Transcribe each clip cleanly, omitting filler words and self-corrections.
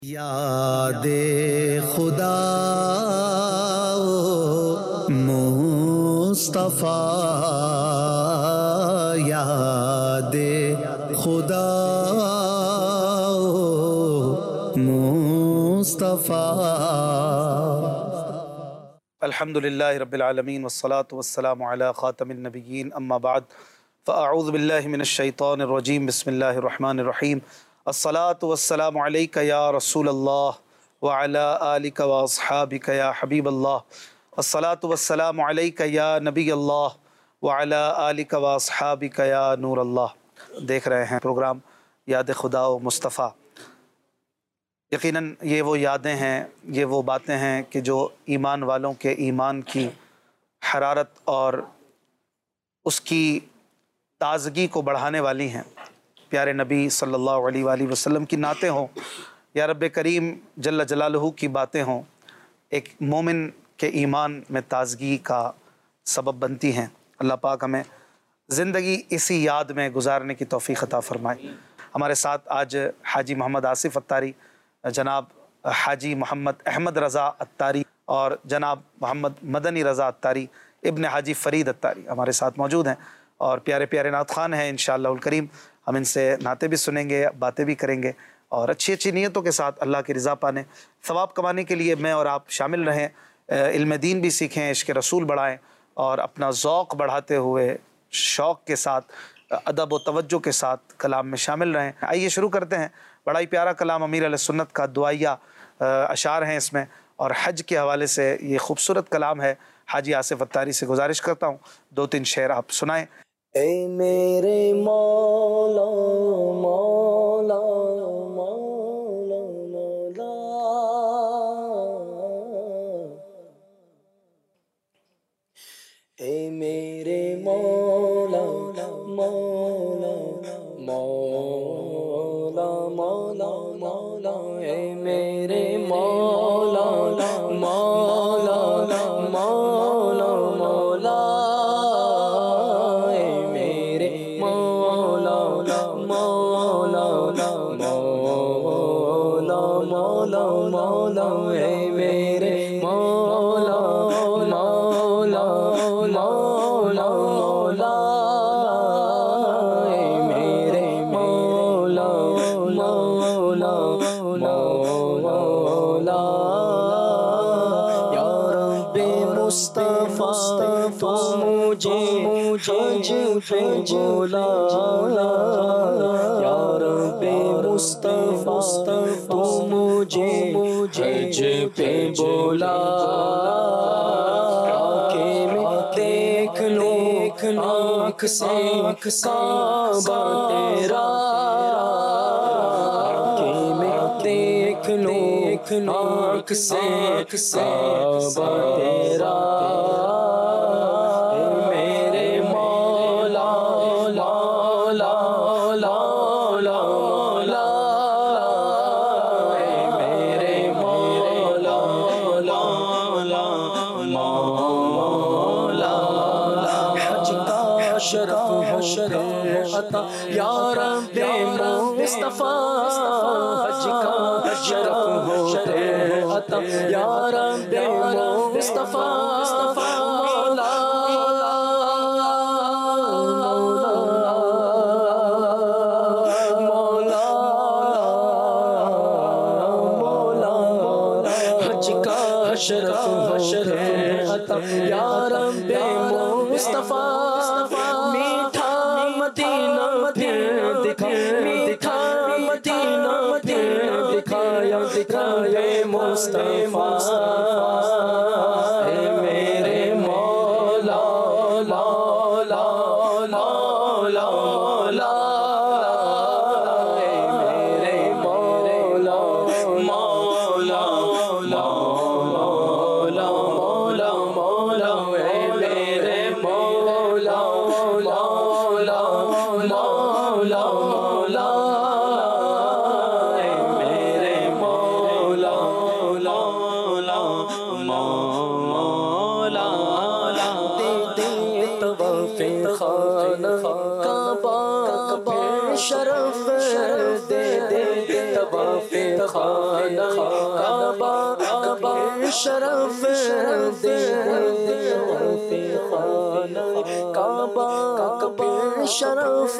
یاد خدا مصطفیٰ، یاد خدا مصطفیٰ۔ الحمدللہ رب العالمین والصلاة والسلام علی خاتم النبیین، اما بعد فاعوذ باللہ من الشیطان الرجیم، بسم اللہ الرحمن الرحیم۔ الصلاة والسلام علیک یا رسول اللہ وعلی آلک واصحابک یا حبیب اللہ۔ الصلاة والسلام علیک یا نبی اللہ وعلی آلک واصحابک یا نور اللہ۔ دیکھ رہے ہیں پروگرام یاد خدا و مصطفیٰ۔ یقیناً یہ وہ یادیں ہیں، یہ وہ باتیں ہیں کہ جو ایمان والوں کے ایمان کی حرارت اور اس کی تازگی کو بڑھانے والی ہیں۔ پیارے نبی صلی اللہ علیہ وآلہ وسلم کی نعتیں ہوں یا رب کریم جل جلالہ کی باتیں ہوں، ایک مومن کے ایمان میں تازگی کا سبب بنتی ہیں۔ اللہ پاک ہمیں زندگی اسی یاد میں گزارنے کی توفیق عطا فرمائے۔ ہمارے ساتھ آج حاجی محمد آصف اتاری، جناب حاجی محمد احمد رضا اتاری اور جناب محمد مدنی رضا اتاری ابن حاجی فرید اتاری ہمارے ساتھ موجود ہیں، اور پیارے پیارے نعت خوان ہیں انشاءاللہ الکریم۔ ہم ان سے نعتیں بھی سنیں گے، باتیں بھی کریں گے، اور اچھی اچھی نیتوں کے ساتھ اللہ کی رضا پانے، ثواب کمانے کے لیے میں اور آپ شامل رہیں، علم دین بھی سیکھیں، عشق رسول بڑھائیں، اور اپنا ذوق بڑھاتے ہوئے شوق کے ساتھ، ادب و توجہ کے ساتھ کلام میں شامل رہیں۔ آئیے شروع کرتے ہیں۔ بڑا ہی پیارا کلام امیر علیہ سنت کا دعائیہ اشعار ہیں اس میں، اور حج کے حوالے سے یہ خوبصورت کلام ہے۔ حاجی آصف اتاری سے گزارش کرتا ہوں دو تین شعر آپ سنائیں۔ اے میرے مولا مولا مولا مولا، اے میرے مولا مولا مولا مولا مولا، اے میرے مولا مولا مولا مولا، مولا اے میرے مولا مولا مولا مولا، اے میرے مولا مولا مولا، یا رب مصطفیٰ تو مجھے حج پہ بولا، یا رب مصطفیٰ تو مجھے حج پہ بولا، کہ میں دیکھ لوں آنکھ سے کعبہ تیرا، کہ میں دیکھ لوں آنکھ سے کعبہ تیرا، میرے مولا مولا مولا مولا، میرے مولا مولا مولا، حج کا شرف عطا یا رب مصطفیٰ، حج کا شرف عطا یا رب مصطفیٰ، مولا شرف عطا یا رب مصطفیٰ، میٹھا مدینہ پھر دکھا، میٹھا مدینہ پھر دکھایا دکھائے مصطفیٰ، اے میرے مولا مولا مولا مولا، اے میرے مولا مولا مولا مولا مولا، اے میرے مولا مولا مولا مولا، اے میرے مولا مولا مولا، دے دے طواف خانہ کعبہ پہ شرف، دے دے طواف خانہ کعبہ کعبہ شرف دے خانہ کعبہ کعبہ شرف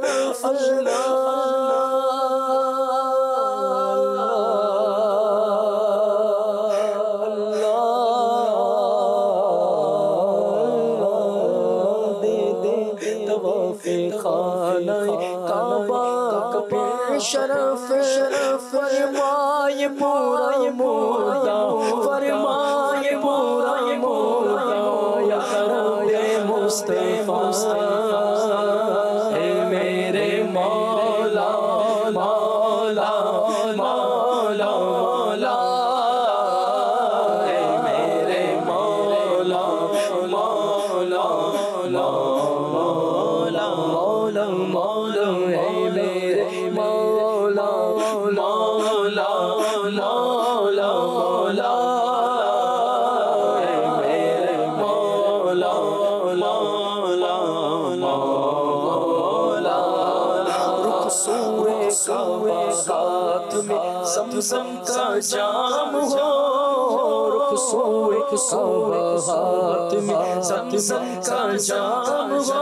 شرف فرمائے پورا مردہ فرمائے پورا مردہ یا رب مصطفیٰ اے میرے مولا مولا مولا مولا اے میرے مولا مولا مولا مولا مولا اے میرے مولا مولا مولا مولا اے میرے مولا مولا مولا رخ سوئے کعبہ ہاتھ میں زمزم کا جام ہو رخ سوئے کعبہ ہاتھ میں زمزم کا جام ہو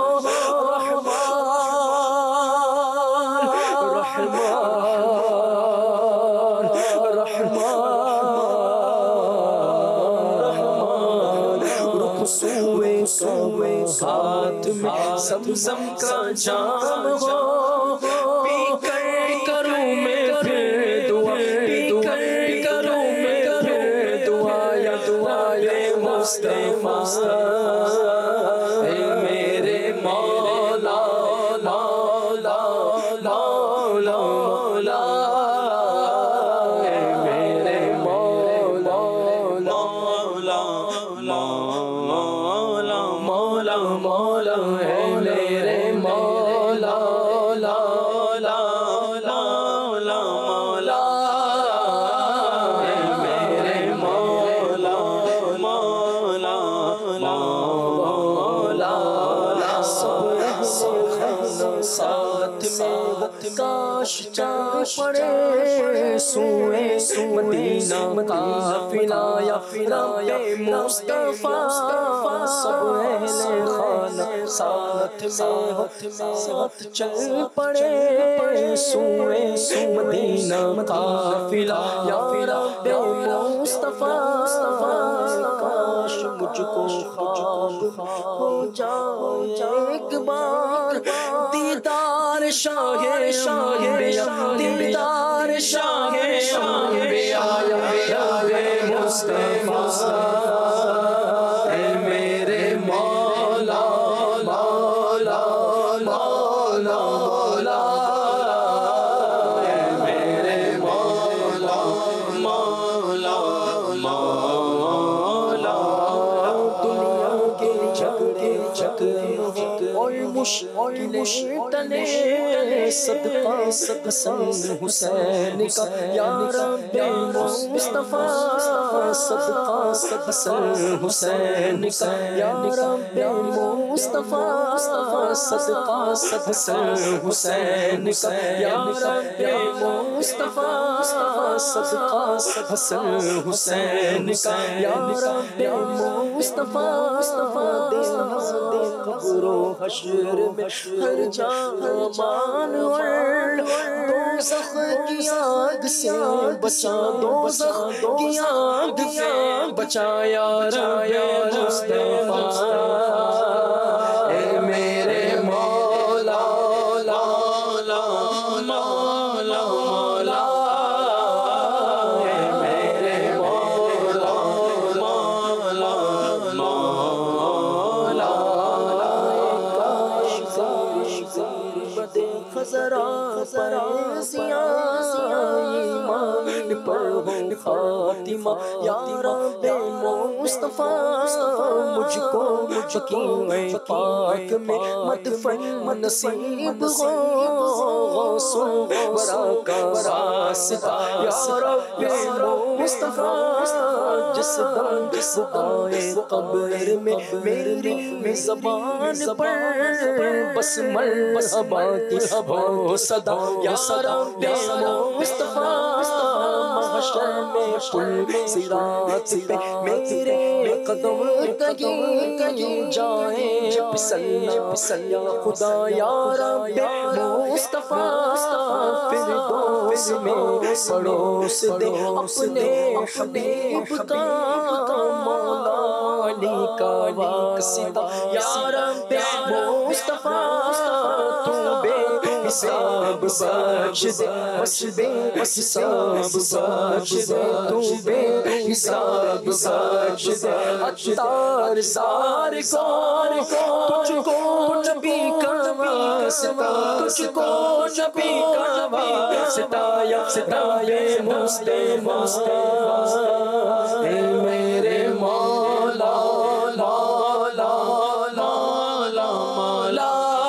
ہاتھ میں زمزم کا جام ہو پی کر کروں میں پھر دعا پی کر کروں میں پھر دعا یا دعا اے مصطفیٰ اے میرے مولا مولا مولا مولا اے میرے مولا مولا مولا مولا مولا ہے میرے مولا لا لا لا لا مولا ہے میرے مولا مولا مولا ساتھ میں کاش چاند پڑے سوئے مدینہ قافلہ یا رب مصطفیٰ سب اہل خانہ ساتھ ساتھ چل پڑے سوئے مدینہ قافلہ یا رب مصطفیٰ کاش مجھ کو خواب ہو جائے ایک بار دیدار شاہ انبیاء دیدار شاہ انبیاء یا رب مصطفیٰ اے میرے مولا مولا مولا مولا اے میرے مولا مولا مولا دنیا کے جھگڑے اور مشکلیں ٹلے صدقہ حسن حسین کا یا رب مصطفیٰ صدقہ حسن حسین کا یا رب مصطفیٰ صدقہ حسن حسین کا یا رب مصطفیٰ صدقہ حسن حسین کا یا رب مصطفیٰ دے قبر و حشر میں ہر جان مان دوزخ کی آگ سے بچا دوزخ کی آگ سے بچا یا رب مصطفیٰ اے میرے مولا مولا مولا مولا اے میرے مولا مولا مولا خزرا ایمان پر ہو خاتمہ یا رب مصطفیٰ مجھ کو کی پاک میں مدفن نصیب ہو غوث الورا کا واسطہ یا رب مصطفیٰ جس دائے قبر میں میری زبان پر بس مرحبا کی ہو صدا یا رب مصطفیٰ محشر میں پل صراط پہ میرے قدم کہیں کہیں جائیں پھسل یا خدا یا رب مصطفیٰ فردوس میں پڑوس دے اپنے حبیب کا مولا علی کا واسطہ یا رب مصطفیٰ تو بے حساب بخش دے بس بے حساب بخش دے تو بے حساب بخش دے عطار سار کار تجھ کو نبی کا واسطہ تجھ کو نبی کا واسطہ یا مصطفیٰ اے میرے مولا مولا مولا مولا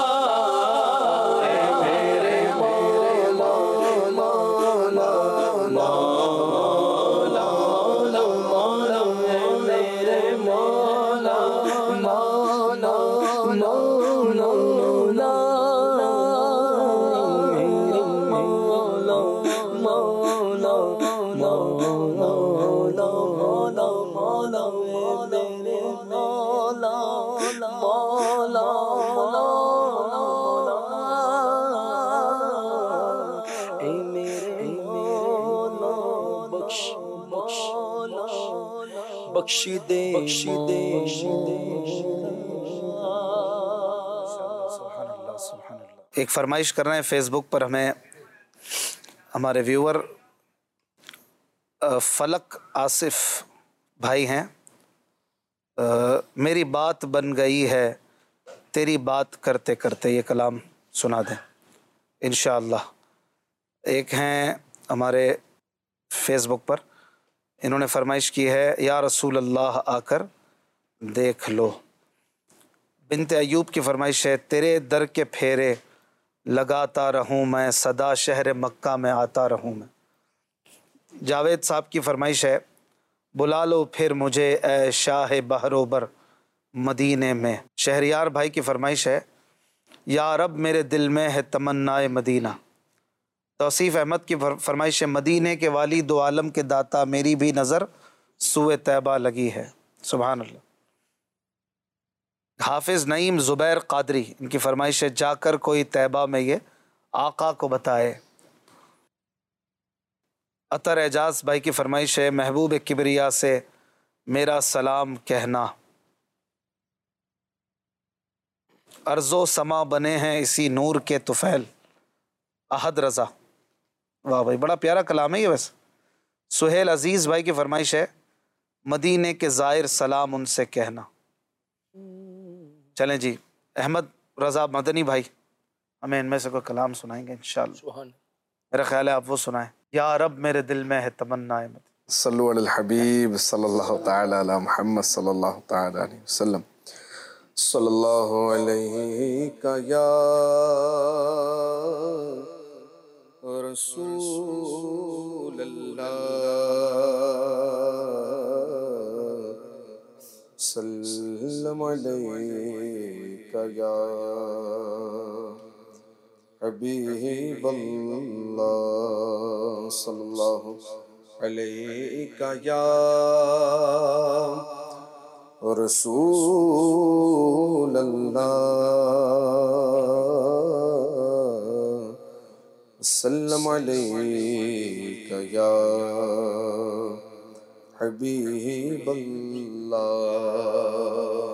بخش دے ایک فرمائش کر رہے ہیں فیس بک پر ہمیں ہمارے ویور فلک آصف بھائی ہیں، میری بات بن گئی ہے تیری بات کرتے کرتے، یہ کلام سنا دیں انشاءاللہ۔ ایک ہیں ہمارے فیس بک پر، انہوں نے فرمائش کی ہے یا رسول اللہ آ کر دیکھ لو۔ بنت ایوب کی فرمائش ہے تیرے در کے پھیرے لگاتا رہوں میں، صدا شہر مکہ میں آتا رہوں میں۔ جاوید صاحب کی فرمائش ہے بلا لو پھر مجھے اے شاہ بحر و بر مدینے میں۔ شہریار بھائی کی فرمائش ہے یا رب میرے دل میں ہے تمنائے مدینہ۔ توصیف احمد کی فرمائش ہے مدینے کے والی دو عالم کے داتا میری بھی نظر سوئے طیبہ لگی ہے۔ سبحان اللہ۔ حافظ نعیم زبیر قادری، ان کی فرمائش ہے جا کر کوئی طیبہ میں یہ آقا کو بتائے۔ عطر اعجاز بھائی کی فرمائش ہے محبوب کبریا سے میرا سلام کہنا، ارض و سما بنے ہیں اسی نور کے طفیل۔ احد رضا، واہ بھائی بڑا پیارا کلام ہے یہ۔ ویسے سہیل عزیز بھائی کی فرمائش ہے مدینے کے زائر سلام ان سے کہنا۔ چلیں جی، احمد رضا مدنی بھائی ہمیں ان میں سے کوئی کلام سنائیں گے انشاءاللہ۔ میرا خیال ہے آپ وہ سنائیں۔ یا رب میرے دل میں ہے تمنا مدینہ۔ صلو علی الحبیب صلی اللہ تعالی علی محمد صلی اللہ تعالی علیہ وسلم۔ صلی اللہ علیہ یا رسول اللہ، سلم علیک یا حبیب اللہ، صلی اللہ علیک یا رسول اللہ، سلم علیک یا حبیب اللہ۔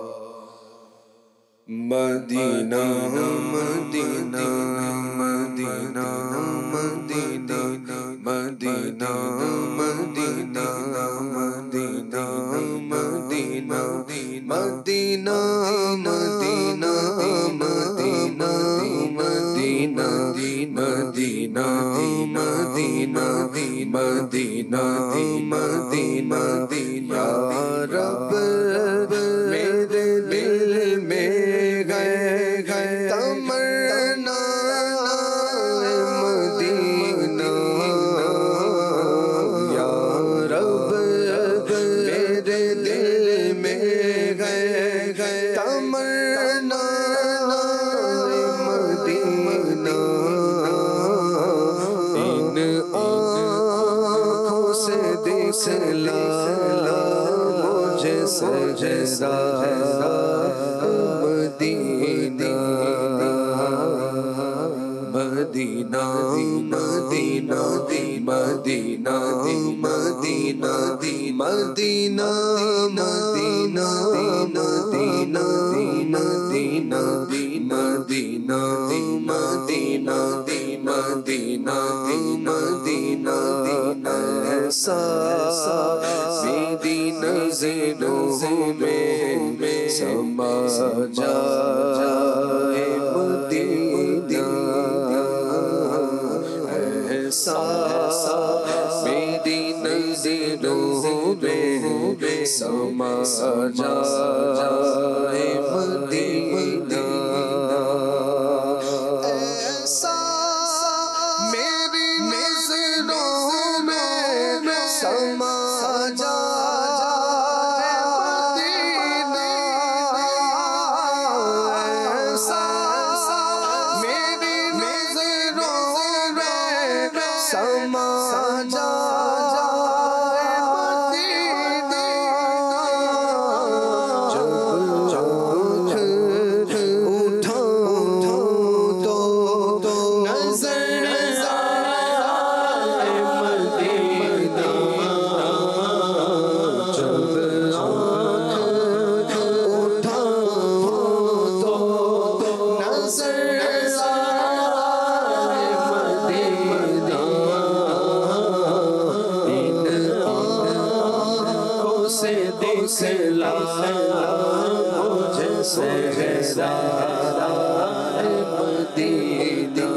مدینہ مدینہ مدینہ مدینہ مدینہ مدینہ مدینہ مدینہ مدینہ مدینہ مدینہ مدینہ مدینہ مدینہ مدینہ مدینہ یا رب میرے دل میں گئے تمنا مدینہ، یا رب میرے دل میں گئے تمنا مدینہ، ان آنکھوں سے دکھلا مجھے سجدہ مدینہ مدینہ مدینہ مدینہ مدینہ مدینہ مدینہ مدینہ مدینہ مدینہ مدینہ مدینہ مدینہ ایسا میری نظروں میں سما جائے مدینہ ایسا میری نظروں میں سما جائے مدینہ ایسا میری نظروں میں سما جائے مدینہ ایسا میری نظروں میں سما جائے مدینہ جب اٹھاؤں تو نظر آئے مدینہ جب اٹھاؤں تو نظر آئے مدینہ ان آنکھوں سے دکھلا مجھے سجدہ مدینہ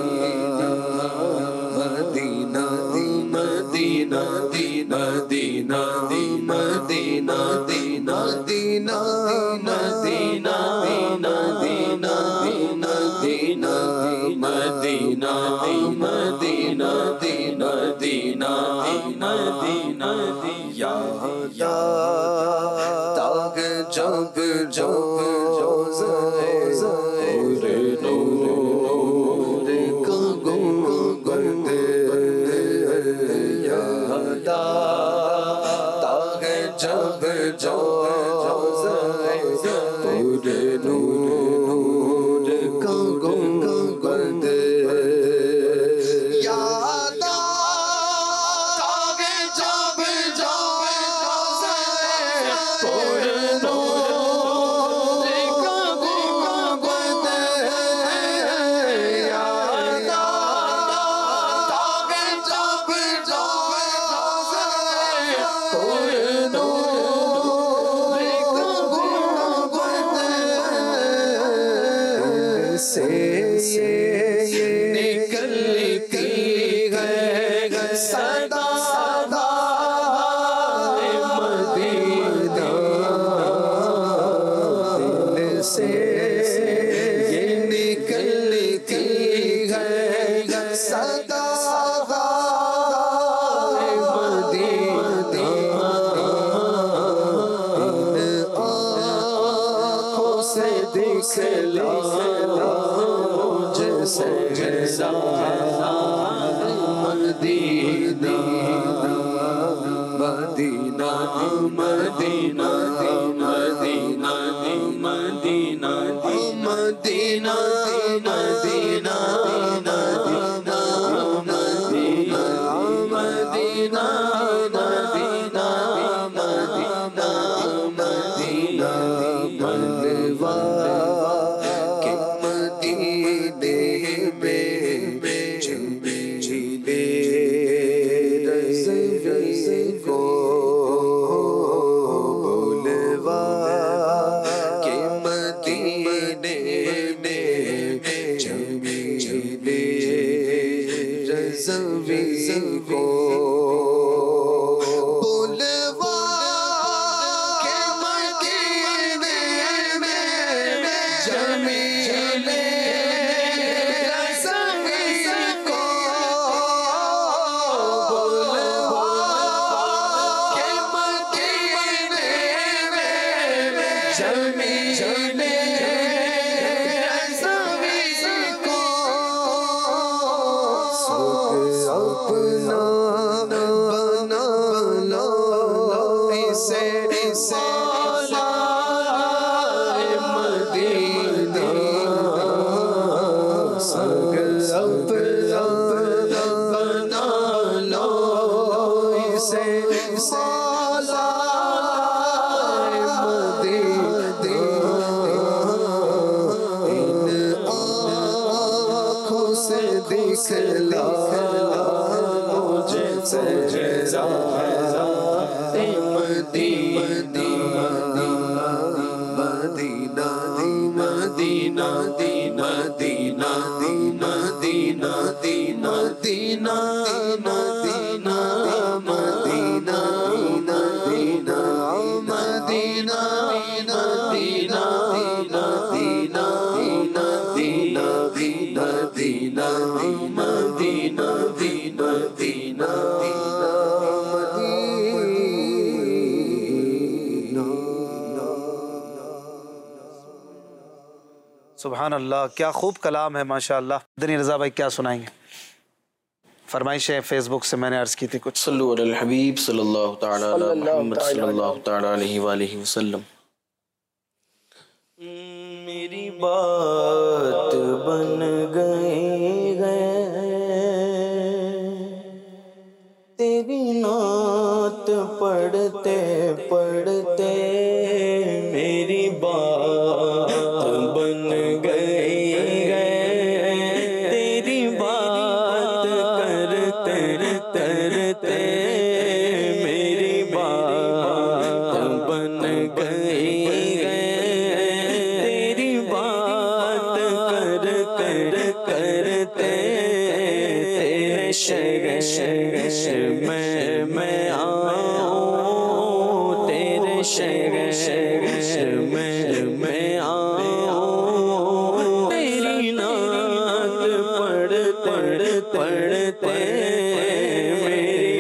مدینہ مدینہ مدینہ مدینہ مدینہ مدینہ مدینہ مدینہ مدینہ مدینہ مدینہ مدینہ یا تاگ جب نور کا گنبد یا تاگ جب نور کا گنبد یا تاگ جب سے نکلتی ہے صدا مدینہ دل سے نکلتی ہے صدا مدینہ آنکھوں سے دکھلا مجھے سجدہ مدینہ مدینہ مدینہ مدینہ مدینہ مدینہ مدینہ مدینہ مدینہ مدینہ بلوا کے مدینے میں جھیلے رضوی کو بلوا کے مدینے میں جھیلے رضوی کو اپنا بنا سے مولا مدینہ اگر اپنا بنا لو اسے مولا مدینہ ان آنکھوں سے دکھلا مجھے سجدہ مدینہ مدینہ مدینہ مدینہ مدینہ مدینہ مدینہ مدینہ مدینہ مدینہ مدینہ مدینہ مدینہ مدینہ مدینہ مدینہ سبحان اللہ، کیا خوب کلام ہے ماشاء اللہ۔ مدنی رضا بھائی کیا سنائیں گے؟ فرمائشیں فیس بک سے میں نے عرض کی تھی کچھ۔ صلو علی الحبیب صلی اللہ تعالی علی محمد صلی اللہ تعالی علیہ وآلہ وسلم۔ میری بات بن گئی ہے تیری نعت پڑھتے پڑھتے، میری بات بن گئی ہے تیری بات کرتے کرتے، میری بات بن گئی ہے تیری بات کرتے کرتے، تیرے شہر میں آؤں، تیرے شہر میں آؤں، تیری نعت پڑھتے پڑھتے، میری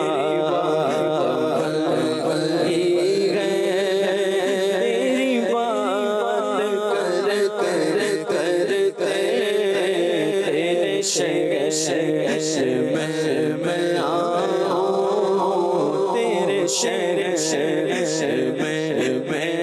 بات بن گئی ہے تیری بات کرتے کرتے، تیرے شہر میں آؤں، تیرے شہر میں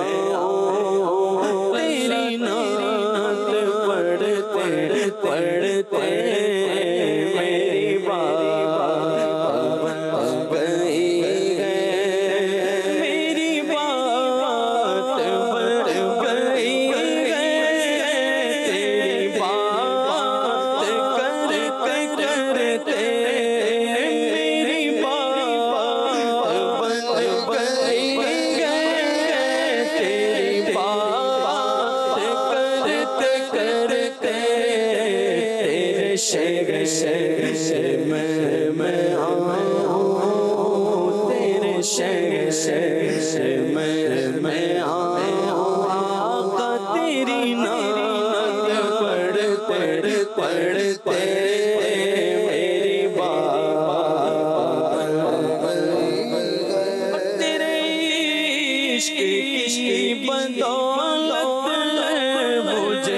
آؤں، تیری نعت پڑھتے پڑھتے، میری بات بن گئی ہے میری بات بن گئی ہے تیری بات کرتے کرتے، میری بات بن گئی ہے تیری بات کرتے کرتے، تیرے شہر میں آؤں، تیرے شہر میں آؤں، آقا تیری نعت پڑھتے پڑھتے، میری بات تیرے عشق کی بدولت مجھے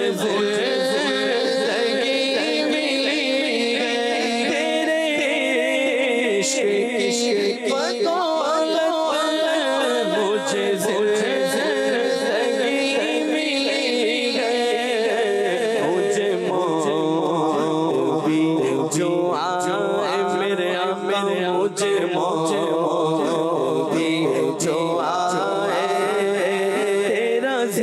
زندگی ملی ہے، تیرے عشق کی بدولت مجھے زندگی ملی ہے، مجھے موت بھی جو آئے میرے آقا، مجھے موت بھی جو آئے، تیرا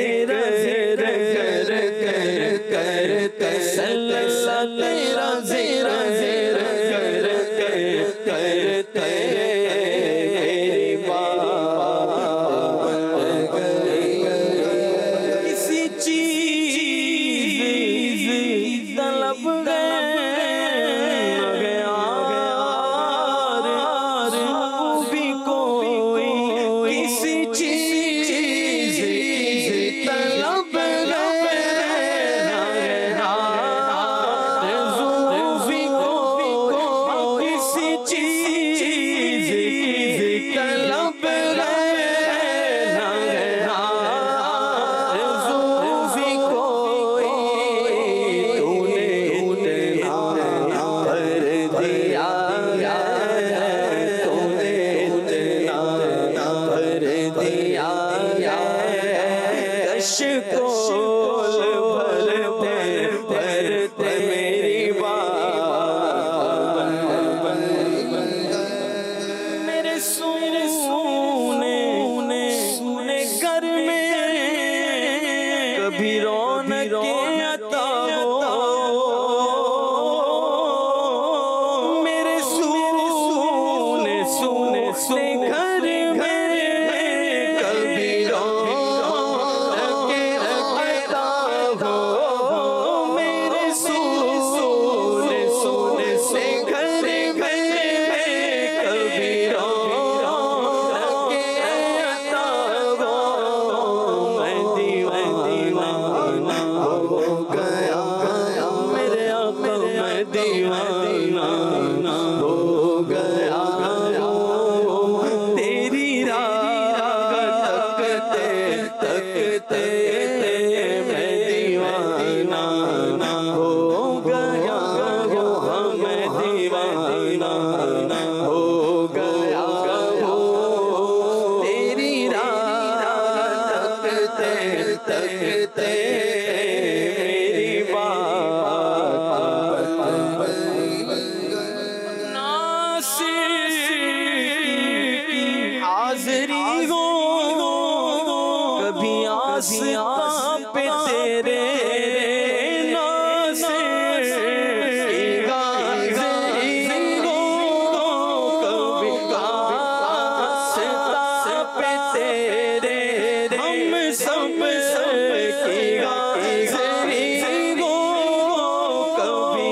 سونے گھر میں کبھی رونق عطا ہو، میرے سونے گھر میں کبھی رونق عطا ہو، میرے سونے گھر میں کبھی رونق عطا ہو، میں دیوانہ ہو گیا میرے آقا، میں دیوانہ ہو گیا تیری راہ تکتے تکتے، میں دیوانہ ہو گیا، میں دیوانہ ہو گیا تیری راہ تکتے تکتے، میری بات ناصر کی حاضری ہو، کبھی آسمان پہ تیرے ناصر کی حاضری ہو، کبھی آسمان پہ تیرے ہم سب کی حاضری ہو، کبھی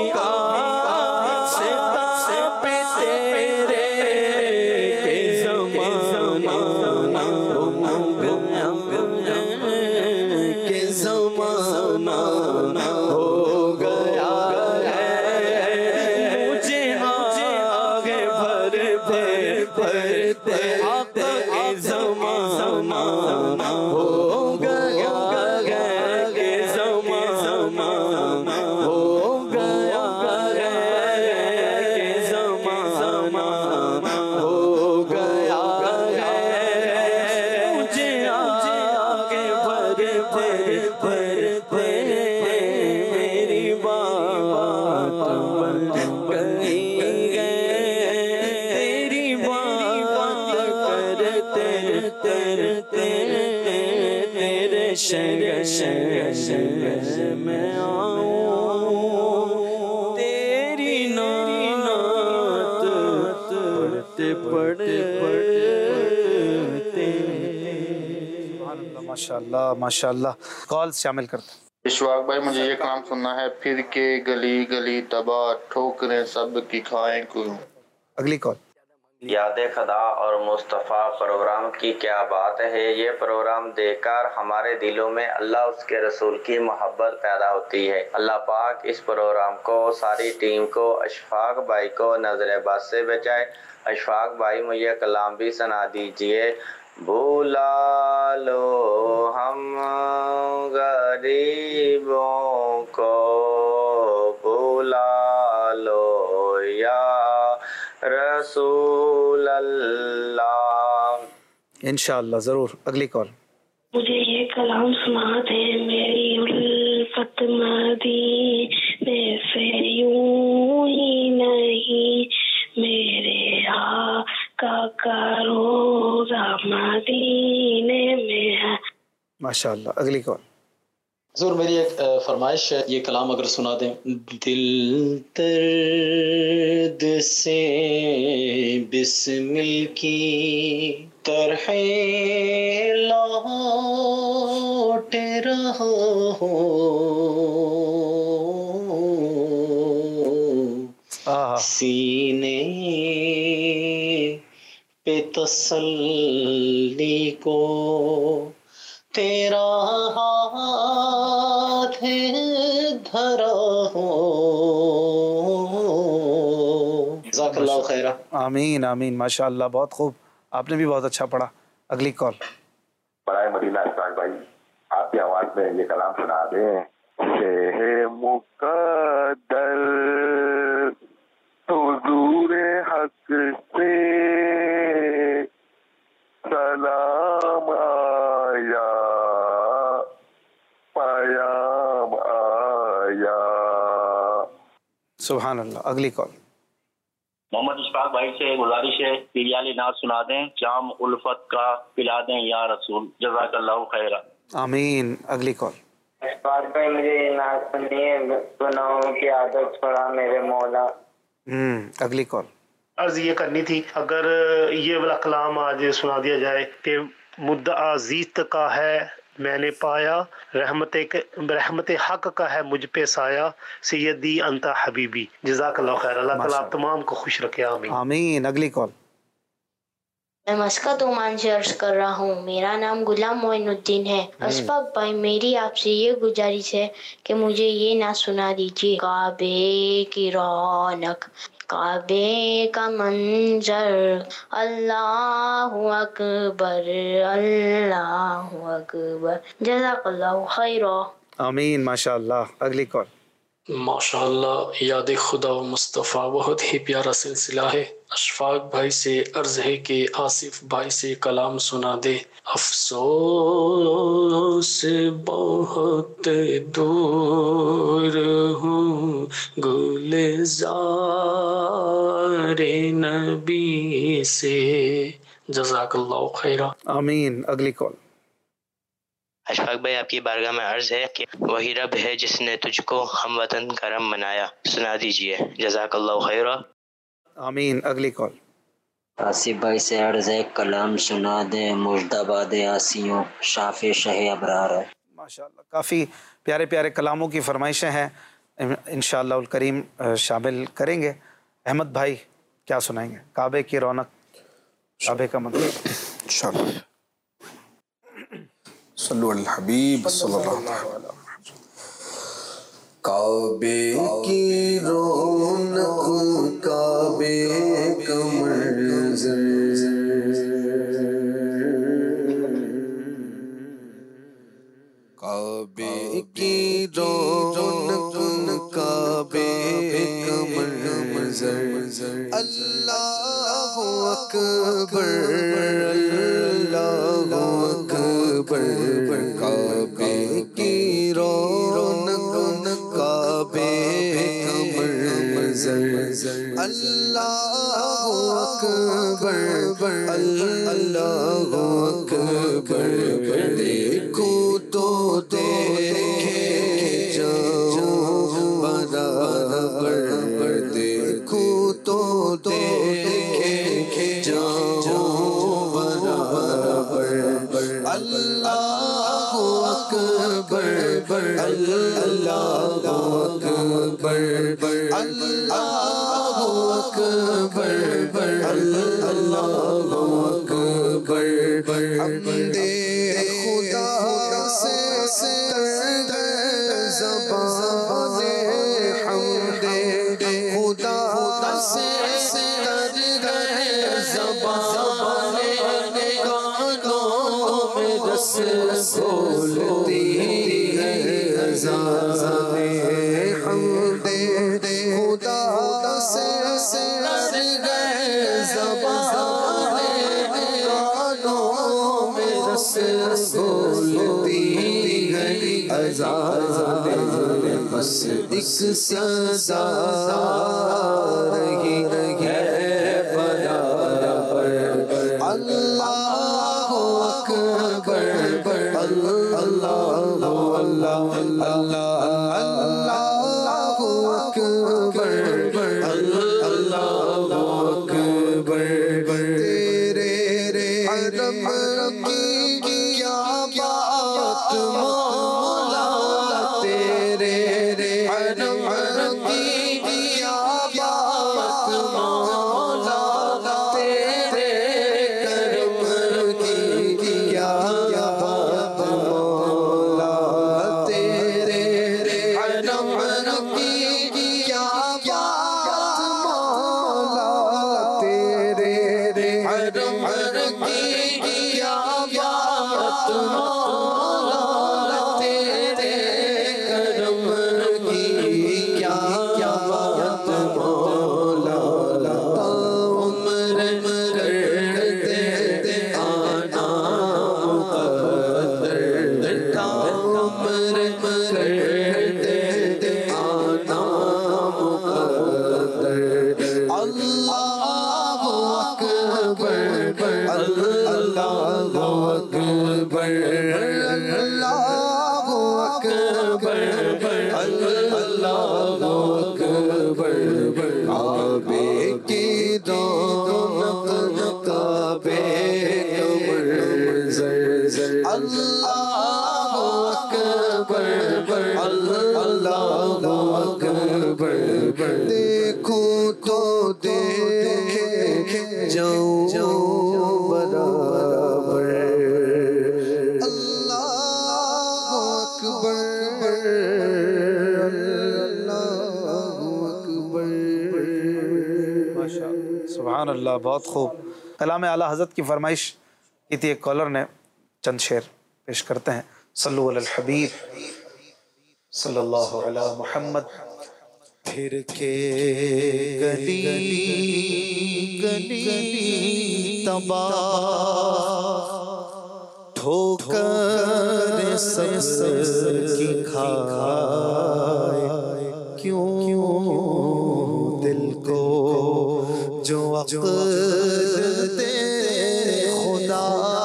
آسمان پہ تیرے کہ زمانہ ہو گیا، کہ زمانہ ہو گیا ہے، مجھے آگے بھرتے آقا کے زمانہ ہو گیا ہے، کہ زمانہ ہو گیا ہے، کہ زمانہ ہو گیا ہے، مجھے آگے بھرتے میری بات بن گئی ہے، تیری بات کرتے کرتے تیرے شہر میں آؤں، تیری نعت پڑھتے پڑھتے ماشاء اللہ ماشاء اللہ. کال شامل کرتے ہیں. اشواق بھائی مجھے یہ کلام سننا ہے، پھر کے گلی گلی تباہ ٹھوکریں سب کی کھائیں کیوں. اگلی کال. یاد خدا اور مصطفیٰ پروگرام کی کیا بات ہے، یہ پروگرام دیکھ کر ہمارے دلوں میں اللہ اس کے رسول کی محبت پیدا ہوتی ہے. اللہ پاک اس پروگرام کو، ساری ٹیم کو، اشفاق بھائی کو نظر بد سے بچائے. اشفاق بھائی مجھے کلام بھی سنا دیجئے. بھولا لو ہم غریبوں کو، بھولا لو یا رسول اللہ. انشاءاللہ ضرور. اگلی کال. مجھے یہ کلام سنا دے، میری الفت مدینے سے یوں ہی نہیں، میرے آقا کا روضہ مدینے میں ہے. ماشاءاللہ. اگلی کال. حضور میری ایک فرمائش ہے، یہ کلام اگر سنا دیں. دل درد سے بسمل کی طرح لوٹ رہا ہوں، سینے پہ تسلی کو تیرا ہاتھ دھرا ہو. جزاک اللہ خیر. آمین آمین. ماشاء اللہ بہت خوب. آپ نے بھی بہت اچھا پڑھا. اگلی کال. برائے مدینہ اشفاق بھائی آپ کی آواز میں یہ کلام سنا دیں. شہ مقدر حضور حق سے سلام آیا، پیام آیا. سبحان اللہ. اگلی کال. محمد محمد اشفاق بھائی سے گزارش ہے پیریالی نعت سنا دیں، جام الفت کا پلا دیں یا رسول، جزاک اللہ خیرہ۔ آمین۔ اگلی کال۔ اشفاق بھائی مجھے یہ نعت سنی ہے، گناہوں کی عادت چھوڑا میرے مولا۔ اگلی کال۔ عرض یہ کرنی تھی، اگر یہ والا کلام آج سنا دیا جائے کہ مدعا زیست کا ہے میں نے پایا، رحمت حق کا ہے مجھ پہ سایہ، سیدی انت حبیبی۔ جزاک اللہ خیر، اللہ تعالیٰ آپ تمام کو خوش رکھے، آمین آمین۔ اگلی کال۔ میں مسکت عمان سے عرض کر رہا ہوں، میرا نام غلام معین الدین ہے۔ اشفاق بھائی میری آپ سے یہ گزارش ہے کہ مجھے یہ نہ سنا دیجیے، کعبے کی رونق، کعبے کا منظر، اللہ اکبر اللہ اکبر، جزاک اللہ خیر۔ آمین، ماشاء اللہ۔ اگلی کال۔ ماشاء اللہ، یاد خدا و مصطفیٰ بہت ہی پیارا سلسلہ ہے۔ اشفاق بھائی سے عرض ہے کہ آصف بھائی سے کلام سنا دے۔ افسوس بہت دور ہوں گلزار نبی سے، جزاک اللہ خیرہ۔ آمین۔ اگلی کال۔ اشفاق بھائی آپ کی بارگاہ میں عرض ہے کہ وہی رب ہے جس نے تجھ کو ہم وطن کرم بنایا، سنا دیجئے، جزاک اللہ خیرہ۔ آمین۔ اگلی کال۔ آصف بھائی سے عرض ہے کلام سنا دیں، مژدہ باد آسیوں شافع شہ ابرار ہے۔ ماشاءاللہ، کافی پیارے پیارے کلاموں کی فرمائشیں ہیں، انشاءاللہ الکریم شامل کریں گے۔ احمد بھائی کیا سنائیں گے؟ کعبے کی رونق، کعبے کا مطلب۔ انشاءاللہ صلو علی الحبیب صلی اللہ علیہ وسلم۔ کعبے کی رونق، کعبے کا منظر، کعبے کی رونق، کعبے کا منظر، اللہ اکبر اللہ اکبر، کعبے کی رونق، کعبے کا منظر، اللہ اکبر اللہ اکبر، دیکھو تو دیکھے جاؤ برابر، دیکھو تو دیکھے جاؤ برابر، اللہ اکبر اللہ اکبر اللہ اکبر اللہ اکبر، حمد خدا سے تر زبان، حمد خدا سے تر زبان، کانوں میں رس بولتی ہے اذان، حمد خدا سے تر زبان، کانوں میں رس بولتی ہے اذان، بس ایک صدا رہی ہے برابر، اللہ اکبر اللہ اللہ اللہ اکبر اللہ اکبر، تیرے حرم کی کیا بات مولا، تیرے حرم کی کیا بات مولا، تیرے کرم کی کیا بات مولا، تیرے حرم کی کیا بات مولا، تیرے حرم کی کیا بات مولا، تیرے کرم کی کیا بات مولا، عمر کرتے آنا مقدر، عمر کرتے آنا مقدر، اللہ دیکھوں تو دیکھے جاؤں برابر اللہ اکبر اللہ اکبر. سبحان اللہ، بہت خوب. کلام اعلیٰ حضرت کی فرمائش کی تھی. ایک کالر نے چند شعر پیش کرتے ہیں. صلو علی الحبیب صلی اللہ علی محمد. پھر کے گلی گلی تباہ ٹھوکر سر کی کھائے کیوں دل کو جو عقل دے خدا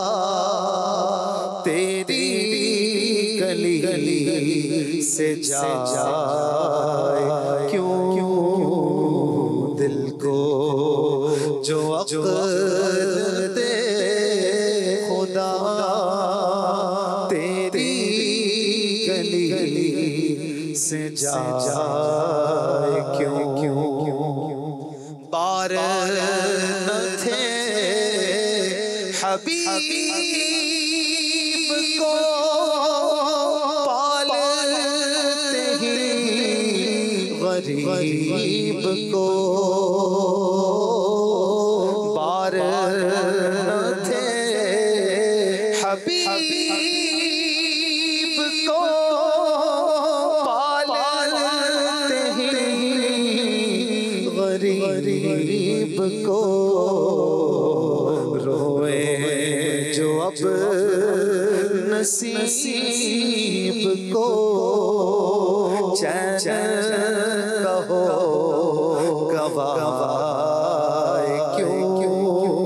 تیری گلی گلی سے جائے کیوں دل کو جو عقل دے خدا تیری گلی گلی سے جائے کیوں بار نہ تھے حبیب کو غریب کو بار نہ تھے حبیب کو پالتے ہی غریب کو روئے جو اب نصیب کو چین کہو گواہ کیوں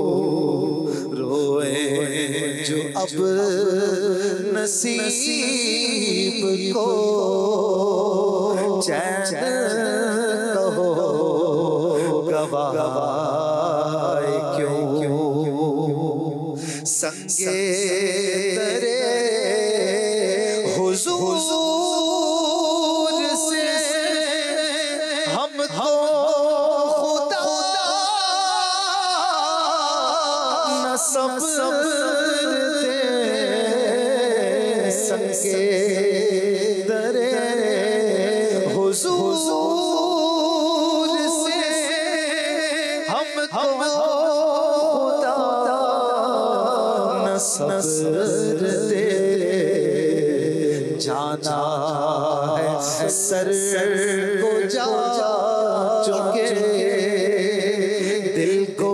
روئے جو اب نصیب کو چین کہو گواہ کیوں سنگے ترے حضور جانا ہے سر کو جا چکے دل کو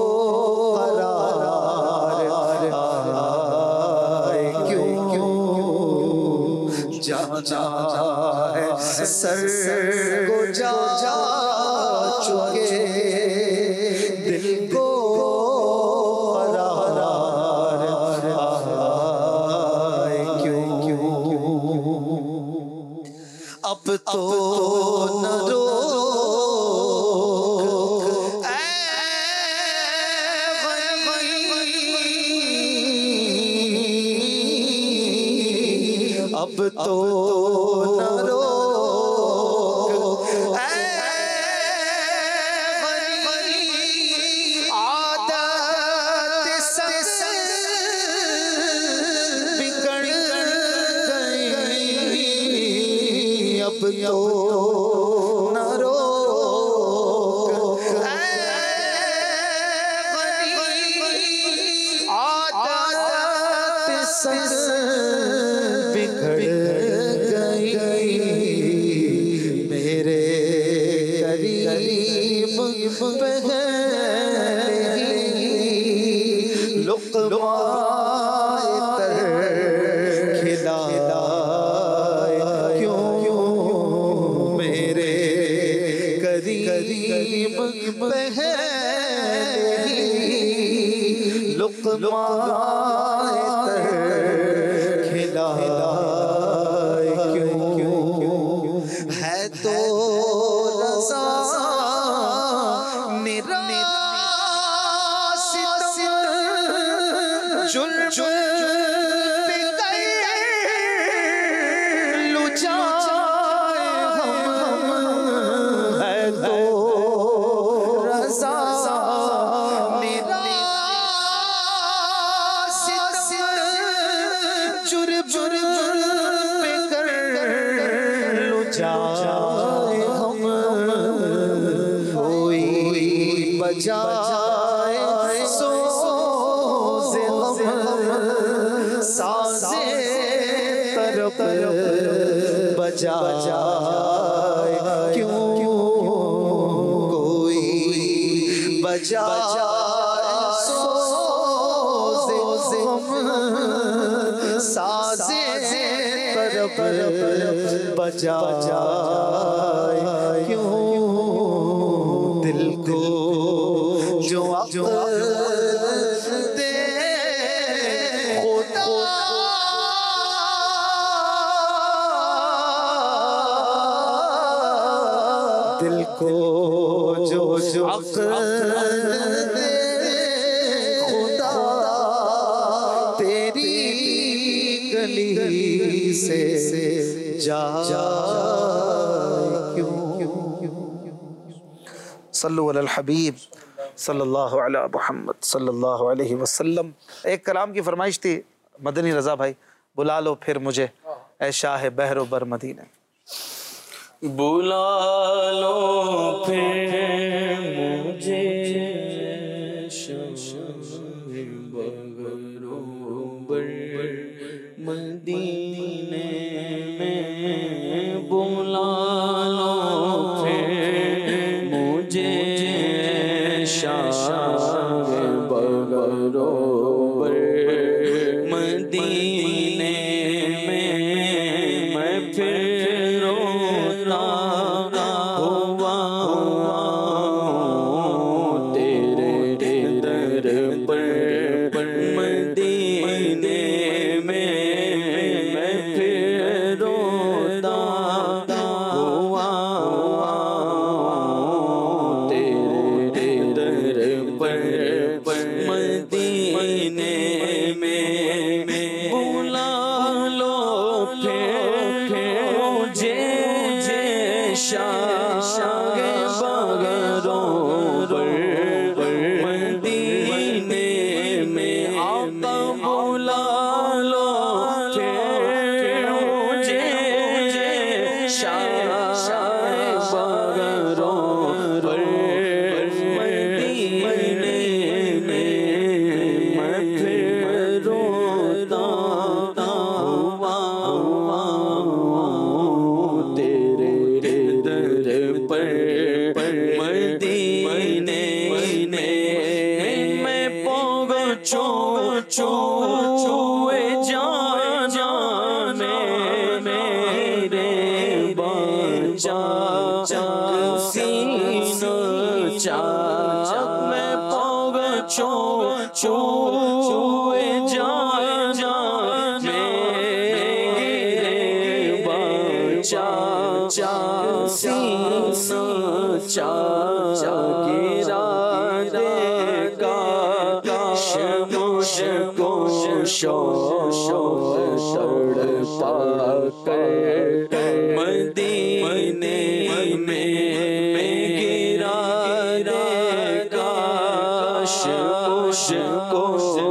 قرار آئے کیوں جانا ہے سر کو جا چکے دل کو اب تو نہ روک اے غریب اب تو نہ روک اے غریب عادت سے بگڑ گئی اب تو نہ روک اے غریب عادت سے بگڑ گئی میرے قریب پہلی لقمہ تر کھلا قریب پہلی لقمائے تر کھلائے کیوں ہے تو رضا میرا ستم جرم پہ لو جائے ہم ہے تو رضا میرا ستم جرم پہ لو جائے ہم کوئی بجائے سوز غم سازے طرب بجائے کیوں کوئی بجائے سوز غم سازے طرب بجائے کیوں دل کو جو عقل دے خدا دل کو جو عقل دے خدا تیری گلی سے جائے کیوں صلو علی الحبیب صلی اللہ علی محمد صلی اللہ علیہ وسلم۔ ایک کلام کی فرمائش تھی مدنی رضا بھائی، بلا لو پھر مجھے اے شاہ بحر و بر مدینہ۔ بلا لو پھر مجھے شاہ بحر و بر مدینے میں، بلا لو پھر مجھے شاہ بحر و بر مدینے میں، میں پھر روتا ہوا تیرے در پر مدینے میں، میں پھر روتا ہوا تیرے در پر مدینے میں، بلا لو پھر مجھے شاہ بحر و بر مدینے میں، آقا بلا لو پھر مجھے شاہ بحر و بر مدینے میں، میں پھر روتا ہوا تیرے در پر مدینے میں، میں پہنچوں جان میرے بچا سینہ چاک، میں پہنچوں جان میرے بچا سینہ چاک، گرا دے گا شمش کو تڑپا کر مدینے میں، گرا دے گا شمش کو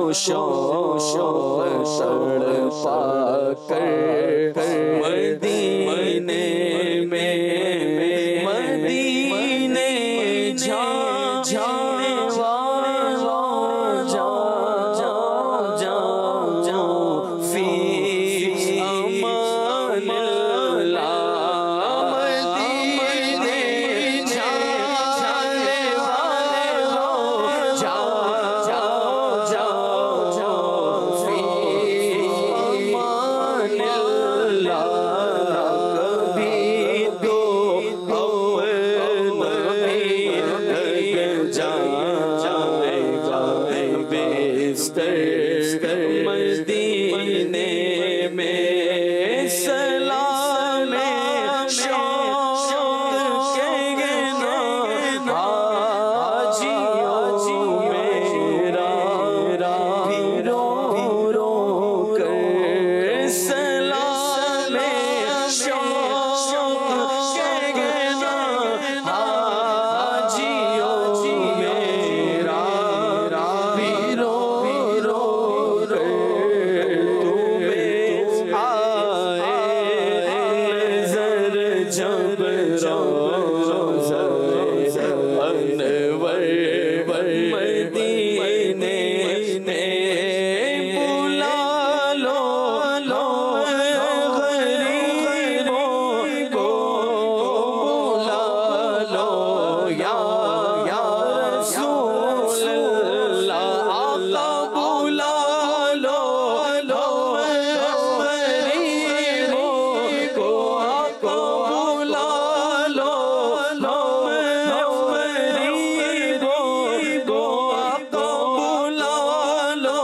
تڑپا کر مدینے میں، مدینے جانے والا جا فی امان اللہ، مدینے جانے والا جا فی امان اللہ، بستر مدینے میں سلام شوق کے نام حاجیوں میرا بھی رو رو کر سلام شوق کے نام حاجیوں میرا بھی رو رو کر تمہیں آئے نظر جب روزہ انور مدینے بلا لو غریبوں کو بلا لو یا رسول اللہ آقا بلا لو غریبوں کو آقا بلا لو غریبوں کو آقا بلا لو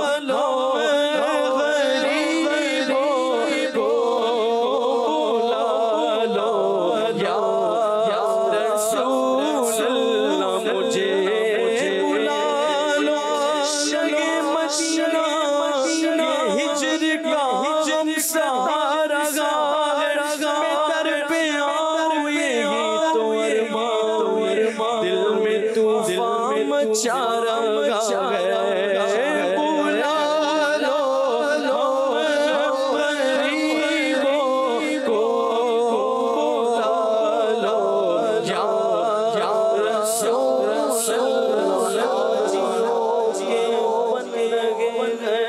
غریبوں کو بلا لو یا رسول اللہ مجھے بلا لو شگ مدینہ یہ ہجر کا ہم سہارا میں در پہ آؤں یہی تو ارمان دل میں طوفان مچا رہا ہے بلا لو غریبوں کو بلا لو یا رسول اللہ کے بن گئے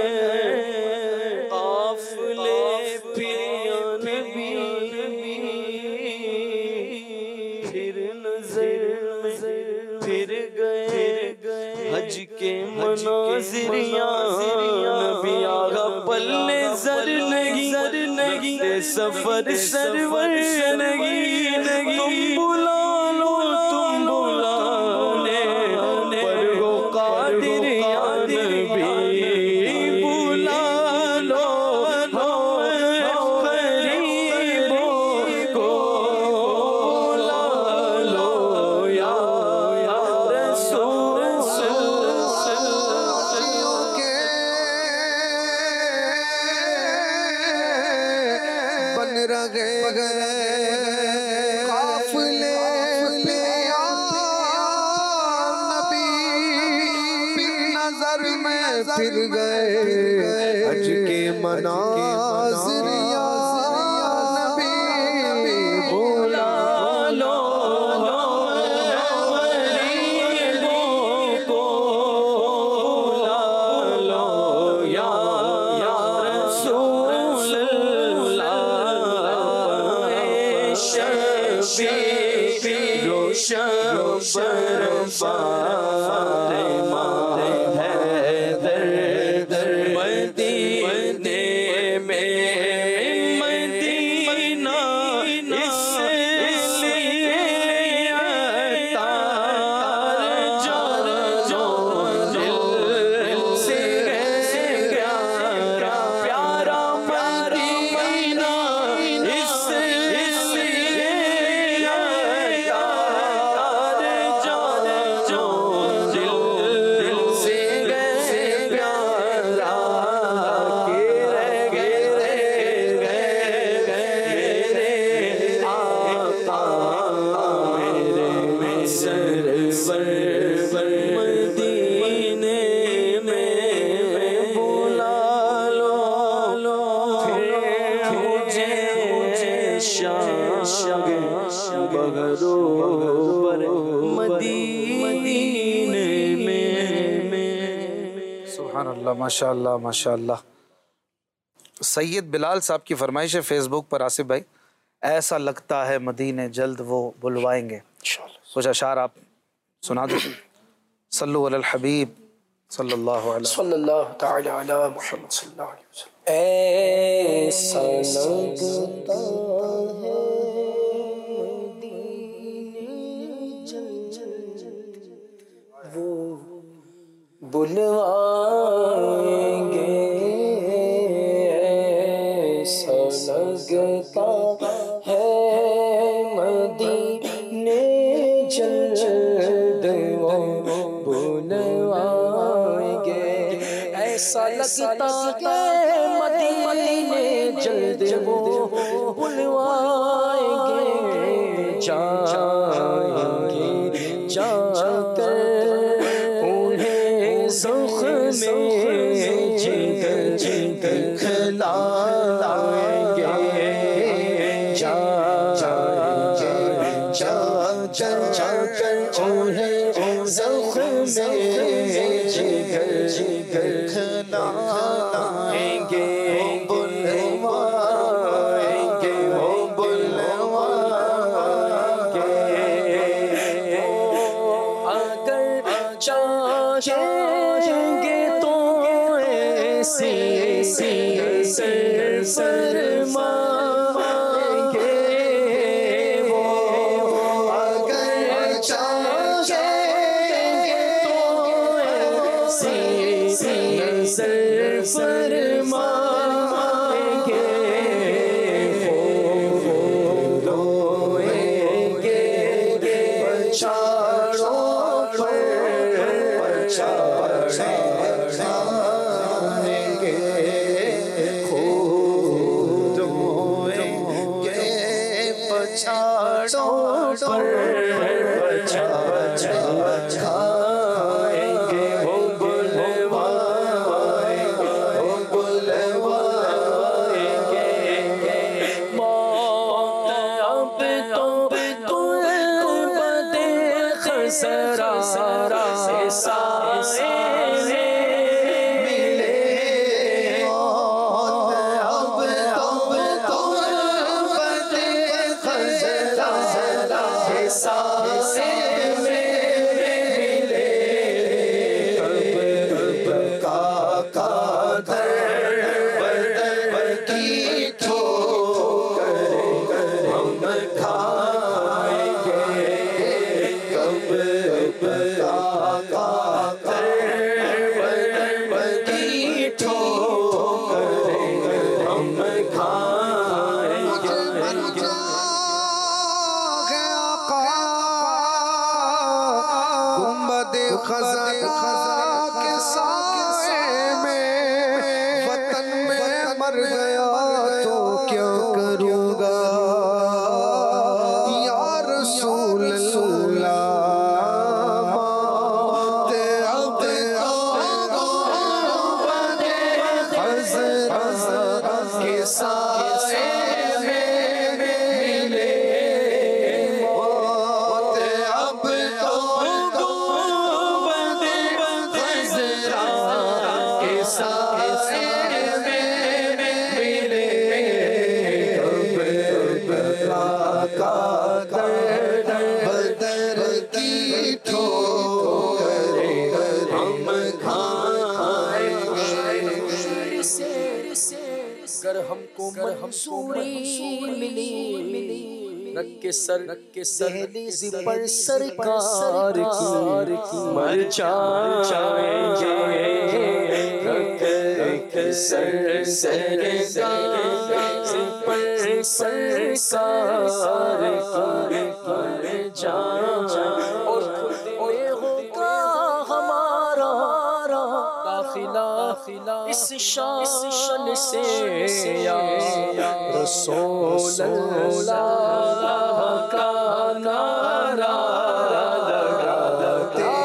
قافلے پھر پھر نظر پھر گئے حج کے مناظر نبی آغا پلے زر نہیں سفر سرور نہیں تم بلا لو پر ہو قادر یا نبی بلا لو غریبوں کو بلا لو یا رسول بن رہے قافلے پہ یا نبی نظر میں پھر گئے حج کے مناظر یا نبی بلا لو غریبوں کو بلا لو یا رسول اللہ شبیر روشن فاطمہ حیدر مدینے میں مدینہ اس لیے عطار جو دل سے پیارا مدینہ اس لیے عطار جو دل سے پیارا کے میرے آقا میرے سرور مدینے میں بلا لو مجھے شاگ بغرو پر مدینے میں سبحان اللہ ماشاء اللہ ماشاء اللہ. سید بلال صاحب کی فرمائش ہے فیس بک پر آصف بھائی، ایسا لگتا ہے مدینے جلد وہ بلوائیں گے. کچھ اشعار آپ سنا دیں. صلو علی الحبیب صلی اللہ علیہ صلی اللہ تعالی علی محمد صلی اللہ علیہ وسلم. ایسا لگتا ہے बुलवाएंगे, ऐसा लगता है मदीने जल्द वो बुलवाएंगे, ऐसा लगता है मदीने जल्द वो बुलवाएंगे, जाएंगे जाकर उन्हें ज़ख्म जिगर दिखलाएंगे, जाकर उन्हें ज़ख्म जिगर दिखलाएंगे, बुलवाएंगे, अगर चाहेंगे तो ऐसी फरमाएंगे वो, अगर चाहेंगे तो ऐसी फरमाएंगे वो, रोएंगे पछाड़ों पर पछाड़ेंगे, खूब रोएंगे पछाड़ों पर पछाड़ेंगे, वो बुलवाएंगे, मौत अब तो तुलबदे खसरा से साए मिले, मौत अब तो तुलबदे खसरा से साए मिले, कब्र का बदर की ठोकर हम खाएंगे, कब्र का बदर की ठोकर हम खाएंगे, गुंबद खज़ा के साए में वतन में मर गया तो क्या करूँगा, या रसूल अल्लाह, मौत अब तो गुंबद खज़ा के साए में मिले, मौत अब तो गुंबद खज़ा के साए में मिले, कब्र का बदर की ठोकर हम खाएंगे, अगर हमको मंसूरी मिली रख के सर दहलीज़ पर सरकार की मर जाएंगे, रख के सर पर सरकार की मर जाएंगे, और खुद में होगा हमारा दाखिला इस शान से या रसूल अल्लाह का नारा लगाते,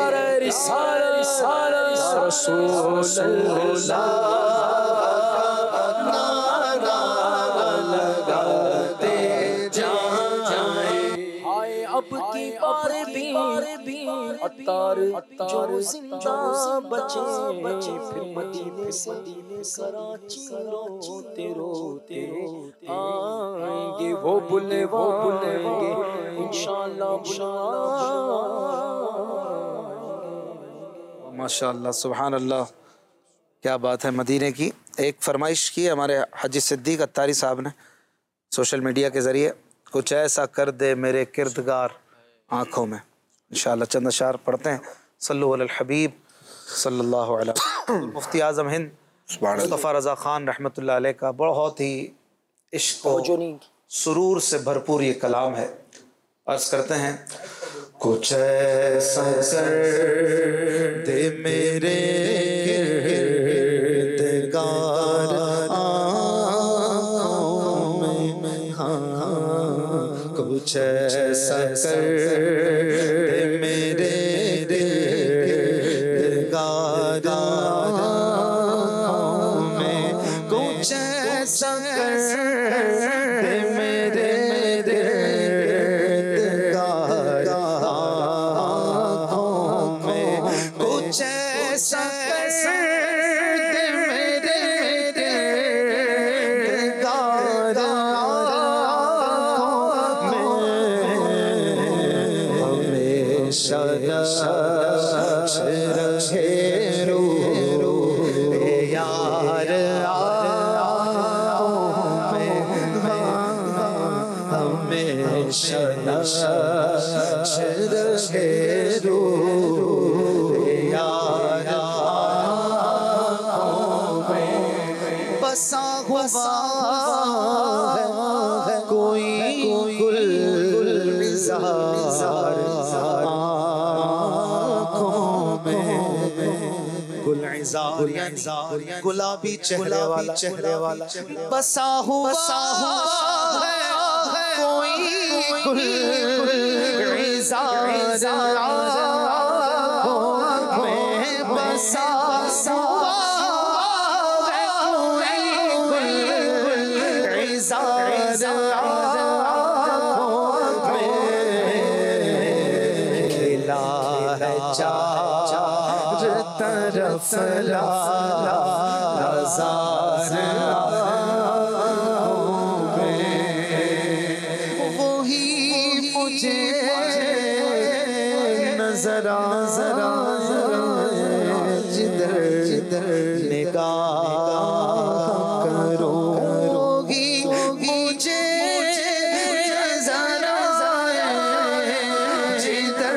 रसूल अल्लाह का नारा लगाते जाएं, आए अब की बार भी अतार जो जिंदा बचे, फिर मदीने कराची रोते रोते आएंगे, वो बुलवाएंगे इंशाअल्लाह बुलवाएंगे। माशाअल्लाह, सुभान अल्लाह, क्या बात है मदीने की। एक फरमाइश की हमारे हाजी सिद्दीक अत्तारी साहब ने सोशल मीडिया के ज़रिए, कुछ ऐसा कर दे मेरे किरदगार आँखों में। इंशाअल्लाह चंद अशार पढ़ते हैं। सल्लु अलल हबीब صلی اللہ علیہ مفتی اعظم ہند مصطفیٰ رضا خان رحمۃ اللہ علیہ کا بہت ہی عشق و سرور سے بھرپور یہ کلام ہے. عرض کرتے ہیں کچھ ایسا کر دے میرے گردگار آنکھوں میں، ہاں کچھ ایسا کر دے میرے گردگار آنکھوں میں، کچھ ایسا کر دے میرے گلابی چہرے والا بسا ہوا ہے کوئی گل عزار میں بسا ہوا ہے کوئی گل عزار میں کھلا ہے چار طرف ہزار وہی مجھے نظر جدھر نگاہ کرو گی مجھے ذرا جدھر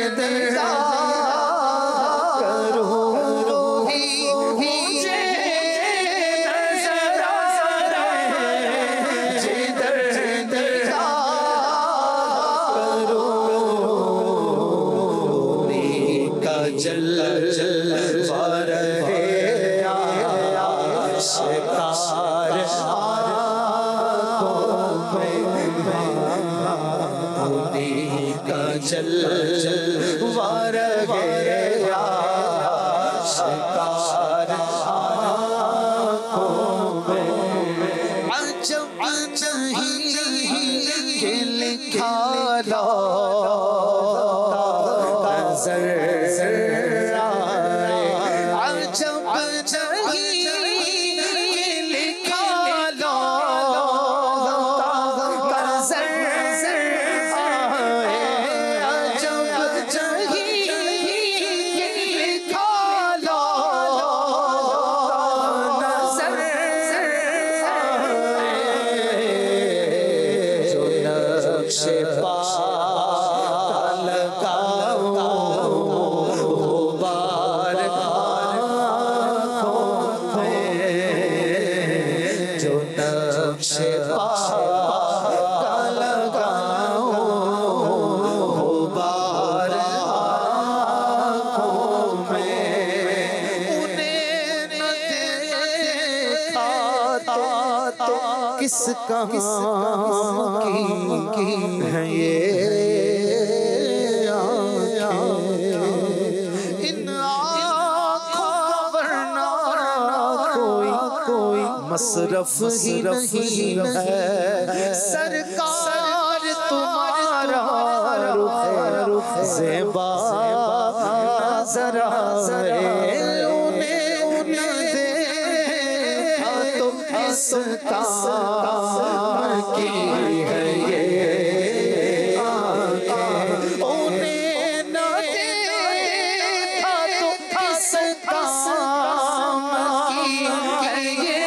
کس کہاں کی ہے یہ ان آنکھوں ورنہ کوئی مصرف ہی نہیں ہے سرکار تمہارا رخ زیبا نظر آئے اس کام کی ہے یہ آنکھیں انہیں نہ دیکھا تو کس کام کی ہے یہ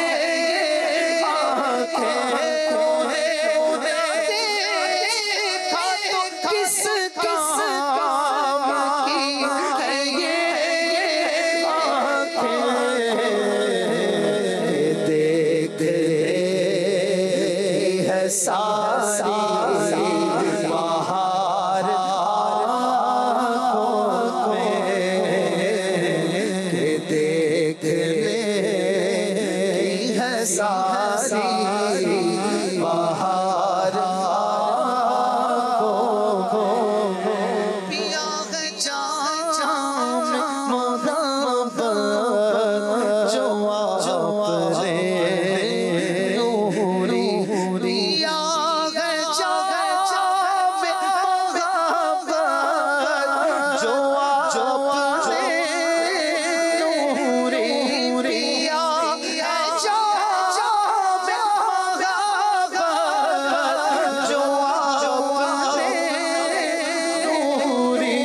آنکھیں انہیں دیکھا تو کس کام کی ہے یہ सारी बहार आँखों में के देखने की है सारी बहार आँखों में पिया है जाम मोहब्बत जो आपने नूरी पिया है जाम मोहब्बत जो आपने नूरी पिया है जाम मोहब्बत जो आपने नूरी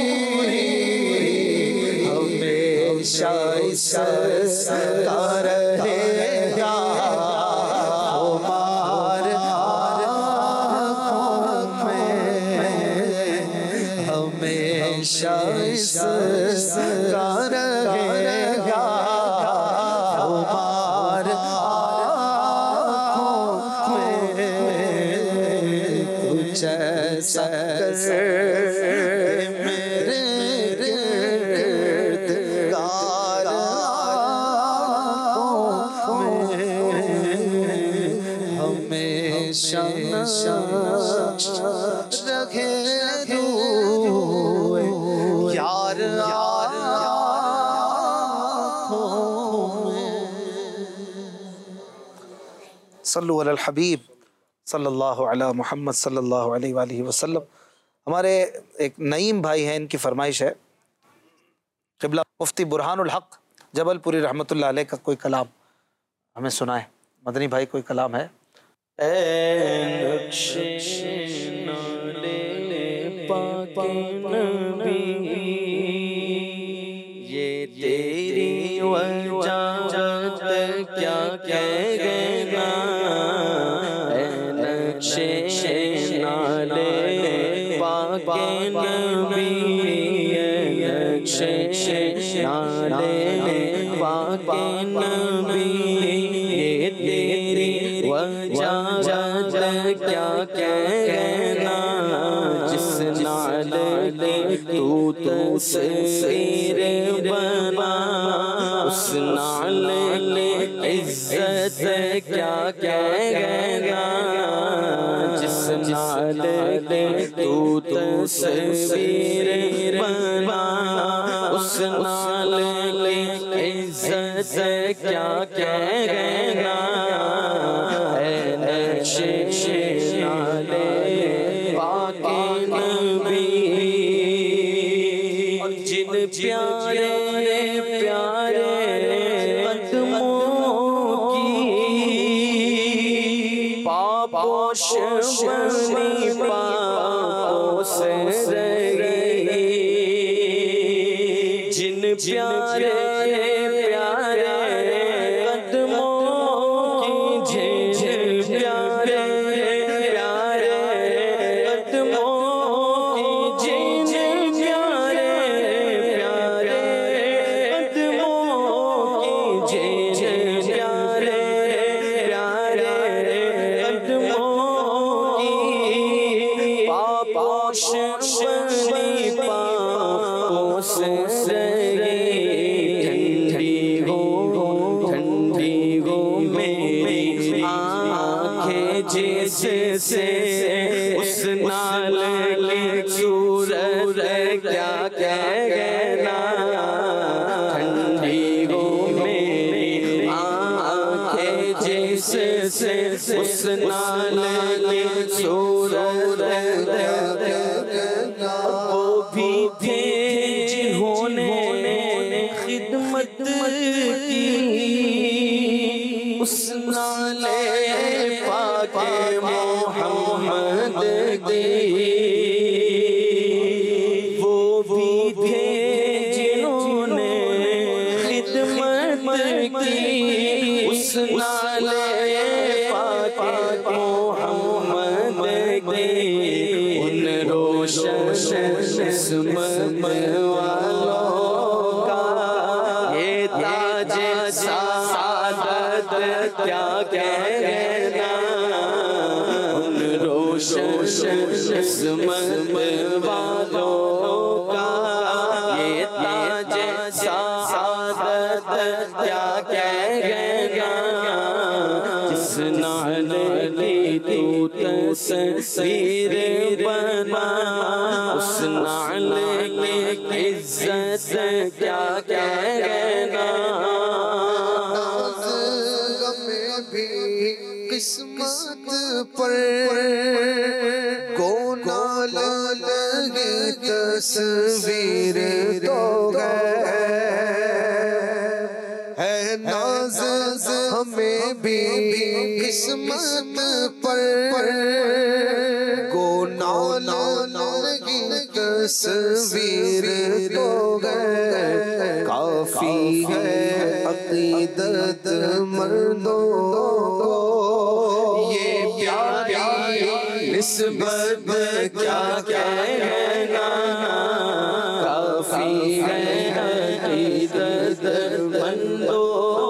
हमेशा इसका रहेगा खुमार आँखों में हमेशा इसका रहेगा खुमार आँखों में कुछ ऐसा कर मेरे किरदार आँखों में हमेशा रखे दुए यार आँखों में। सल्लु अलल हबीब सल्लल्लाहु अला मुहम्मद सल्लल्लाहु अलैहि वसल्लम। हमारे एक नईम भाई हैं, इनकी फरमाइश है क़िबला मुफ्ती बुरहानुल हक जबलपुरी रहमतुल्लाह अलैह का कोई कलाम हमें सुनाए। मदनी भाई कोई कलाम है? ये तेरी वजाहत क्या कहना ऐ नक्शे नाले पाके नबी ऐ नक्शे नाले पाके नबी ये तेरी वजाहत क्या कहना जिस नाले तू तस्वीर बना उस नाले इज्जत क्या कहना जिस नाले तू तस्वीर बना उस नाले इज्जत क्या कहना ऐ नक्शे नाले पाके नबी जिन प्यारे प्यारे कदमों की पापोश बनी पापों से रही जिन प्यारे प्यारे कदमों की जिन प्यारे प्यारे कदमों की जिन प्यारे प्यारे कदमों की जिन प्यारे प्यारे कदमों की पापोश बनी पापों से ठंडी हो मेरी आँखें जिससे उस नाले सूरज क्या कहना ठंडी हो मेरी आँखें जिससे उस नाले सूरज वो भी थे जिन्होंने खिदमत की उस नाले पाके मोहम्मद की वो भी थे जिन्होंने खिदमत की उस नाले पाके मोहम्मद की उन रोशन किस्मत वालों का ये ताज सादत क्या कहना उन روشن قسمت والوں کا یہ تاج سعادت کیا کہنا جس نالے کی تو تصویر بنا اس نالے کی عزت کیا کہنا قسمت پر گونا لگی تصویر تو ہے ناز ہمیں بھی قسمت پر گونا لگی تصویر تو کافی ہے عقیدت مردوں نسبت کیا کہنا کافی ہے عقیدت مندو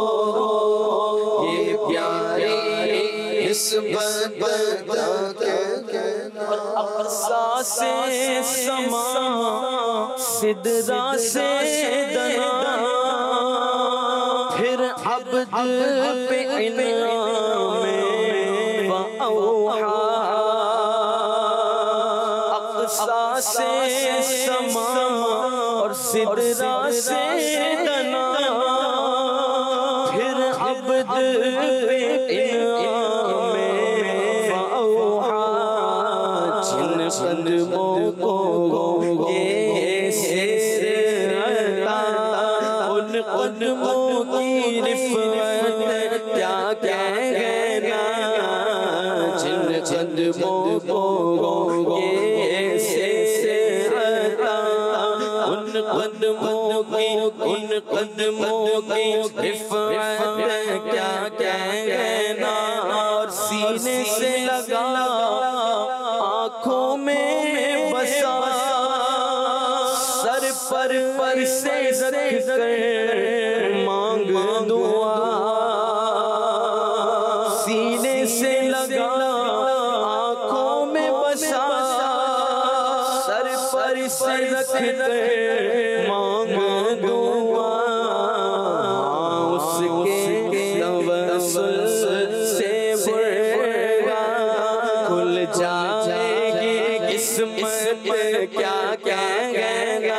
یہ پیاری نسبت کیا کہنا اقصا سے سما سدرا سے دنا پھر عبد پہ انعام وأوحا اقصا سے سما اور سدرا سے دنا پھر عبد پہ انعام وأوحا جن قدموں کو یہ سر عطا ان قدموں کی رفعت کیا کہنا جن قدموں کو یہ سر عطا ان قدموں کی رفعت کیا کہنا اور سینے سے لگا آنکھوں میں بسا سر پر سے رکھ کر مانگ دعا سینے سے لگا آنکھوں میں بسا سر پر سے رکھ کر مانگ دعا اس کے توسل سے برگا کھل جائے گی قسمت کیا کہنا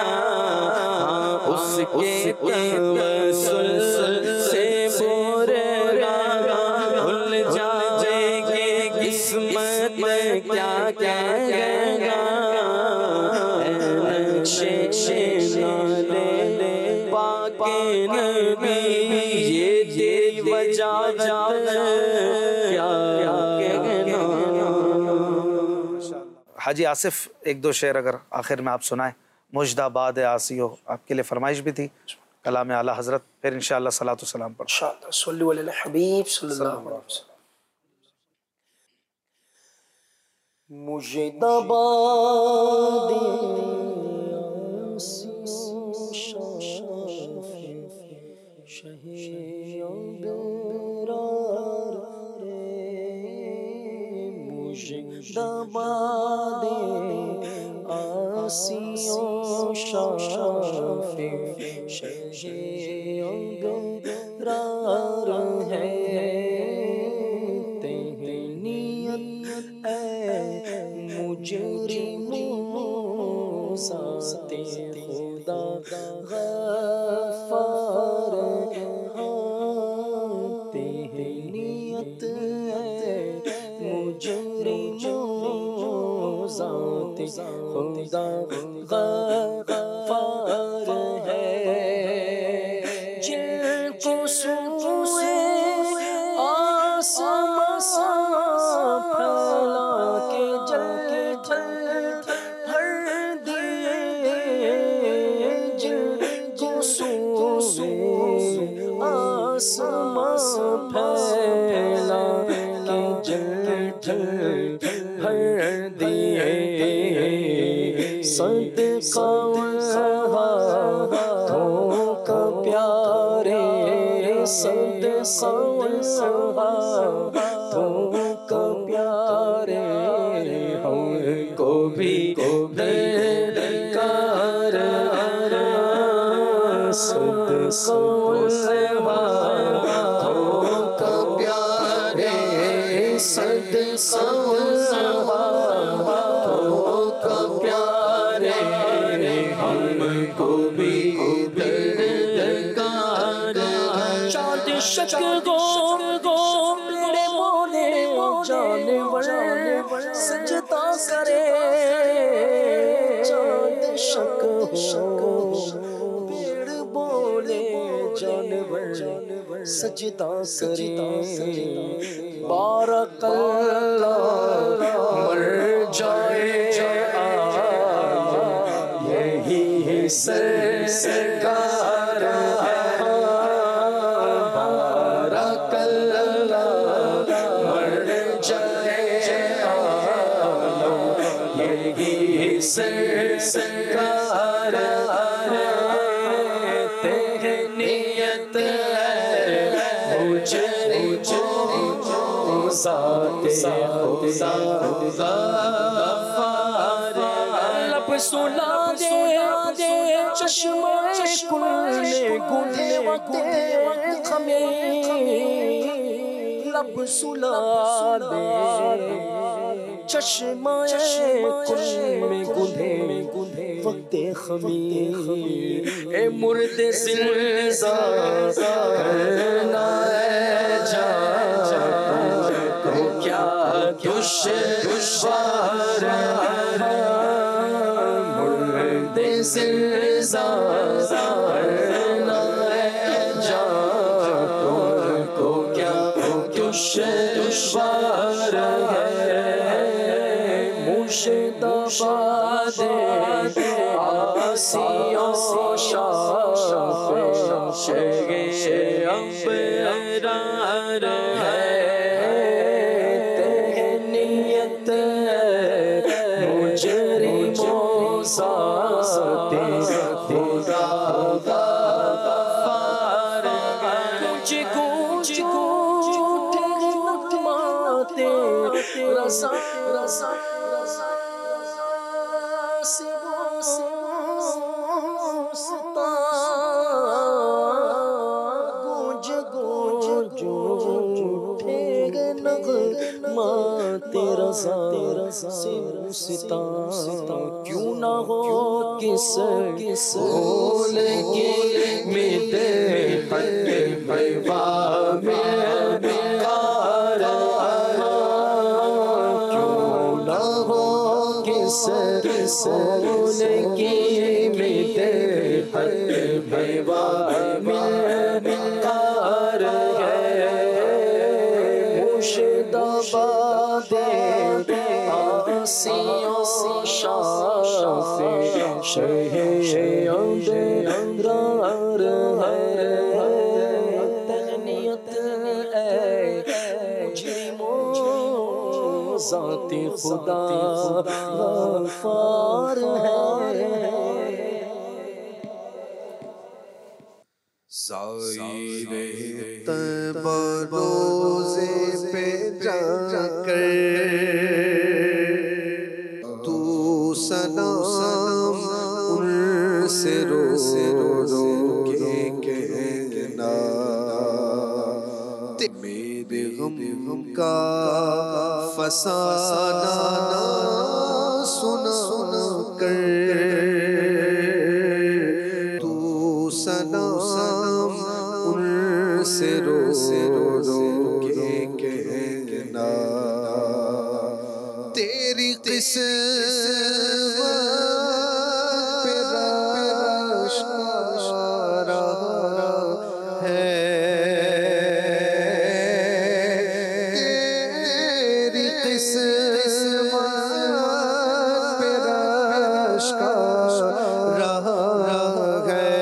اس کے توسل سے برگا کھل جائے گی قسمت کیا کہنا پاک نبی یہ وجہ حاجی آصف ایک دو شعر اگر آخر میں آپ سنائیں مجدہ باد آسیو آپ کے لیے فرمائش بھی تھی کلام اعلیٰ حضرت پھر انشاءاللہ صلاۃ و سلام پر انشاءاللہ صلی علی الحبیب صلی اللہ علیہ وسلم مجدہ باد دباد آسیوں شافع شہیوں گرار ہے تہنیت اے مجرموں ذات خدا غفار تہنیت اے مجرموں ذات خدا غفار ہے جن کو سوئے آسمان پھیلا کے جل بھر دیے جن کو سوئے آسمان پھیلا کے جل بھر دیے صدقہ ہاتھوں کا پیارے صدقہ ہاتھوں کا پیارے भी दरकार सदका का प्यारे सदका का प्यारे हमको भी दरकार चांद शक गो मेरे मोले जानवर सजदा करे चांद शक हो पेड़ बोले जानवर सजदा करे बारकल्लाह मर जाए यही सरकार सरकार तेरे नियत मुझे लब सुला दे चश्मे कुल्ले गुले वक्ते खमे लब सुला दे चश्मा कुल में गुंधे वक्ते खमीर ए मुर्दे सिलजा करना है जा को क्या दुश्वार मुर्दे सिलजा करना है जा को क्या दुश्वार मुर्शिदाबाद आसियों शाफ़े अबरार है तेरी नियत मुजरिमों साथे खुदा गफ़ार गूंज गूंज उठे नगमाते रसा तेरा सिता क्यों ना हो किस बोल के मेरे पैवा में क्यों ना हो किस बोल के मेरे पैवा में मुर्शिदाबाद आसियों शाफ़े अबरार है तहनीयत मुजरिमों ज़ाते खुदा गफ़ार है ज़ाहिरे तबा रोज़े पे जाकर तू सलाम उनसे रो के कहना मेरे गम का फसाना सुना कर तू सलाम उनसे रो के कहना तेरी किस्मत पे आशकारा है तेरी किस्मत पे आशकारा है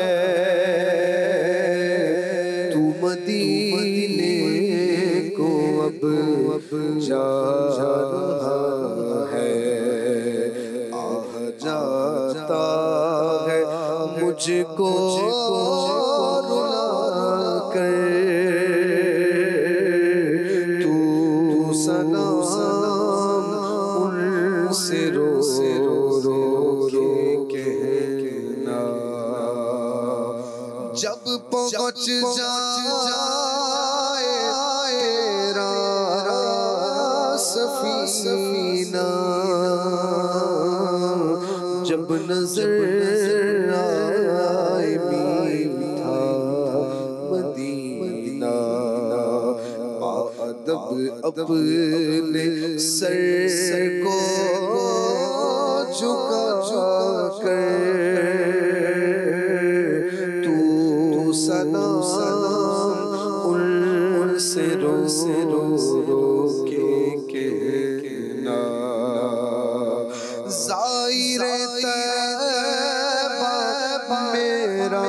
तू मदीने को अब जा रहा है आह जाता है मुझको रुला कर तू सलाम उनसे रो پہنچ جائے تیرا سفینہ جب نظر آئے میٹھا مدینہ باادب اپنے سر کو جھکا کر تو سلام ان سے رو کے کہنا زائر طیبہ میرا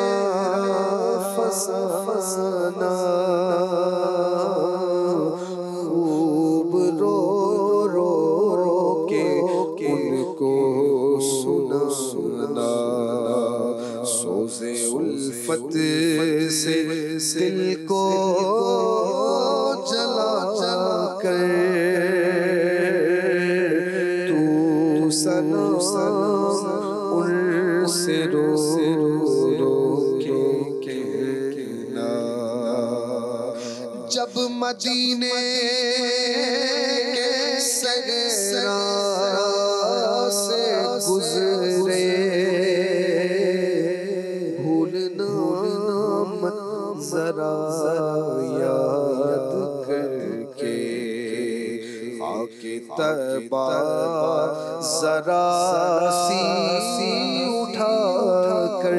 فسانہ خوب رو کے ان کو سنا سوز الفت سے دل کو جلا کر تو سلام ان سے رو کے کہنا جب مدینے کے صحرا سے گزرے بھولنا مت ذرا یاد کر کے خاک طیبہ ذرا سی اٹھا کر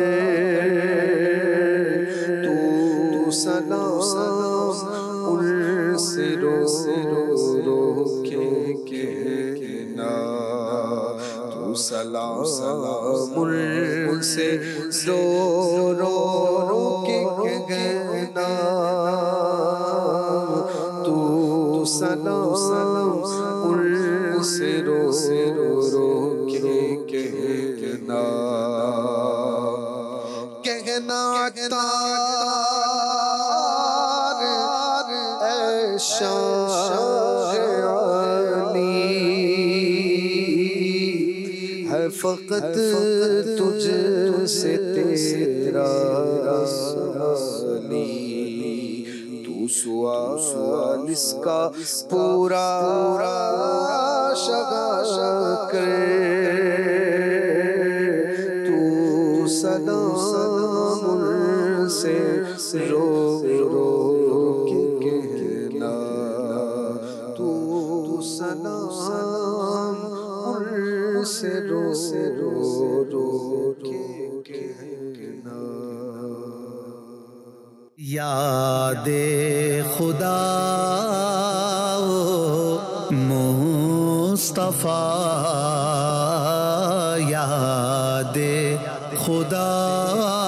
تو سلام ان سے رو کے کہنا تو سلام ان سے رو کے کہنا تو سلام ان سے رو کے کہنا تار اے شاہ علی ہے فقط تجھ سے تیرا سوالی تو سوال اس کا پورا شگا کر تو سلام ان سے رو کے کہنا تو سلام ان سے رو کے کہنا یاد خدا مصطفیٰ یاد خدا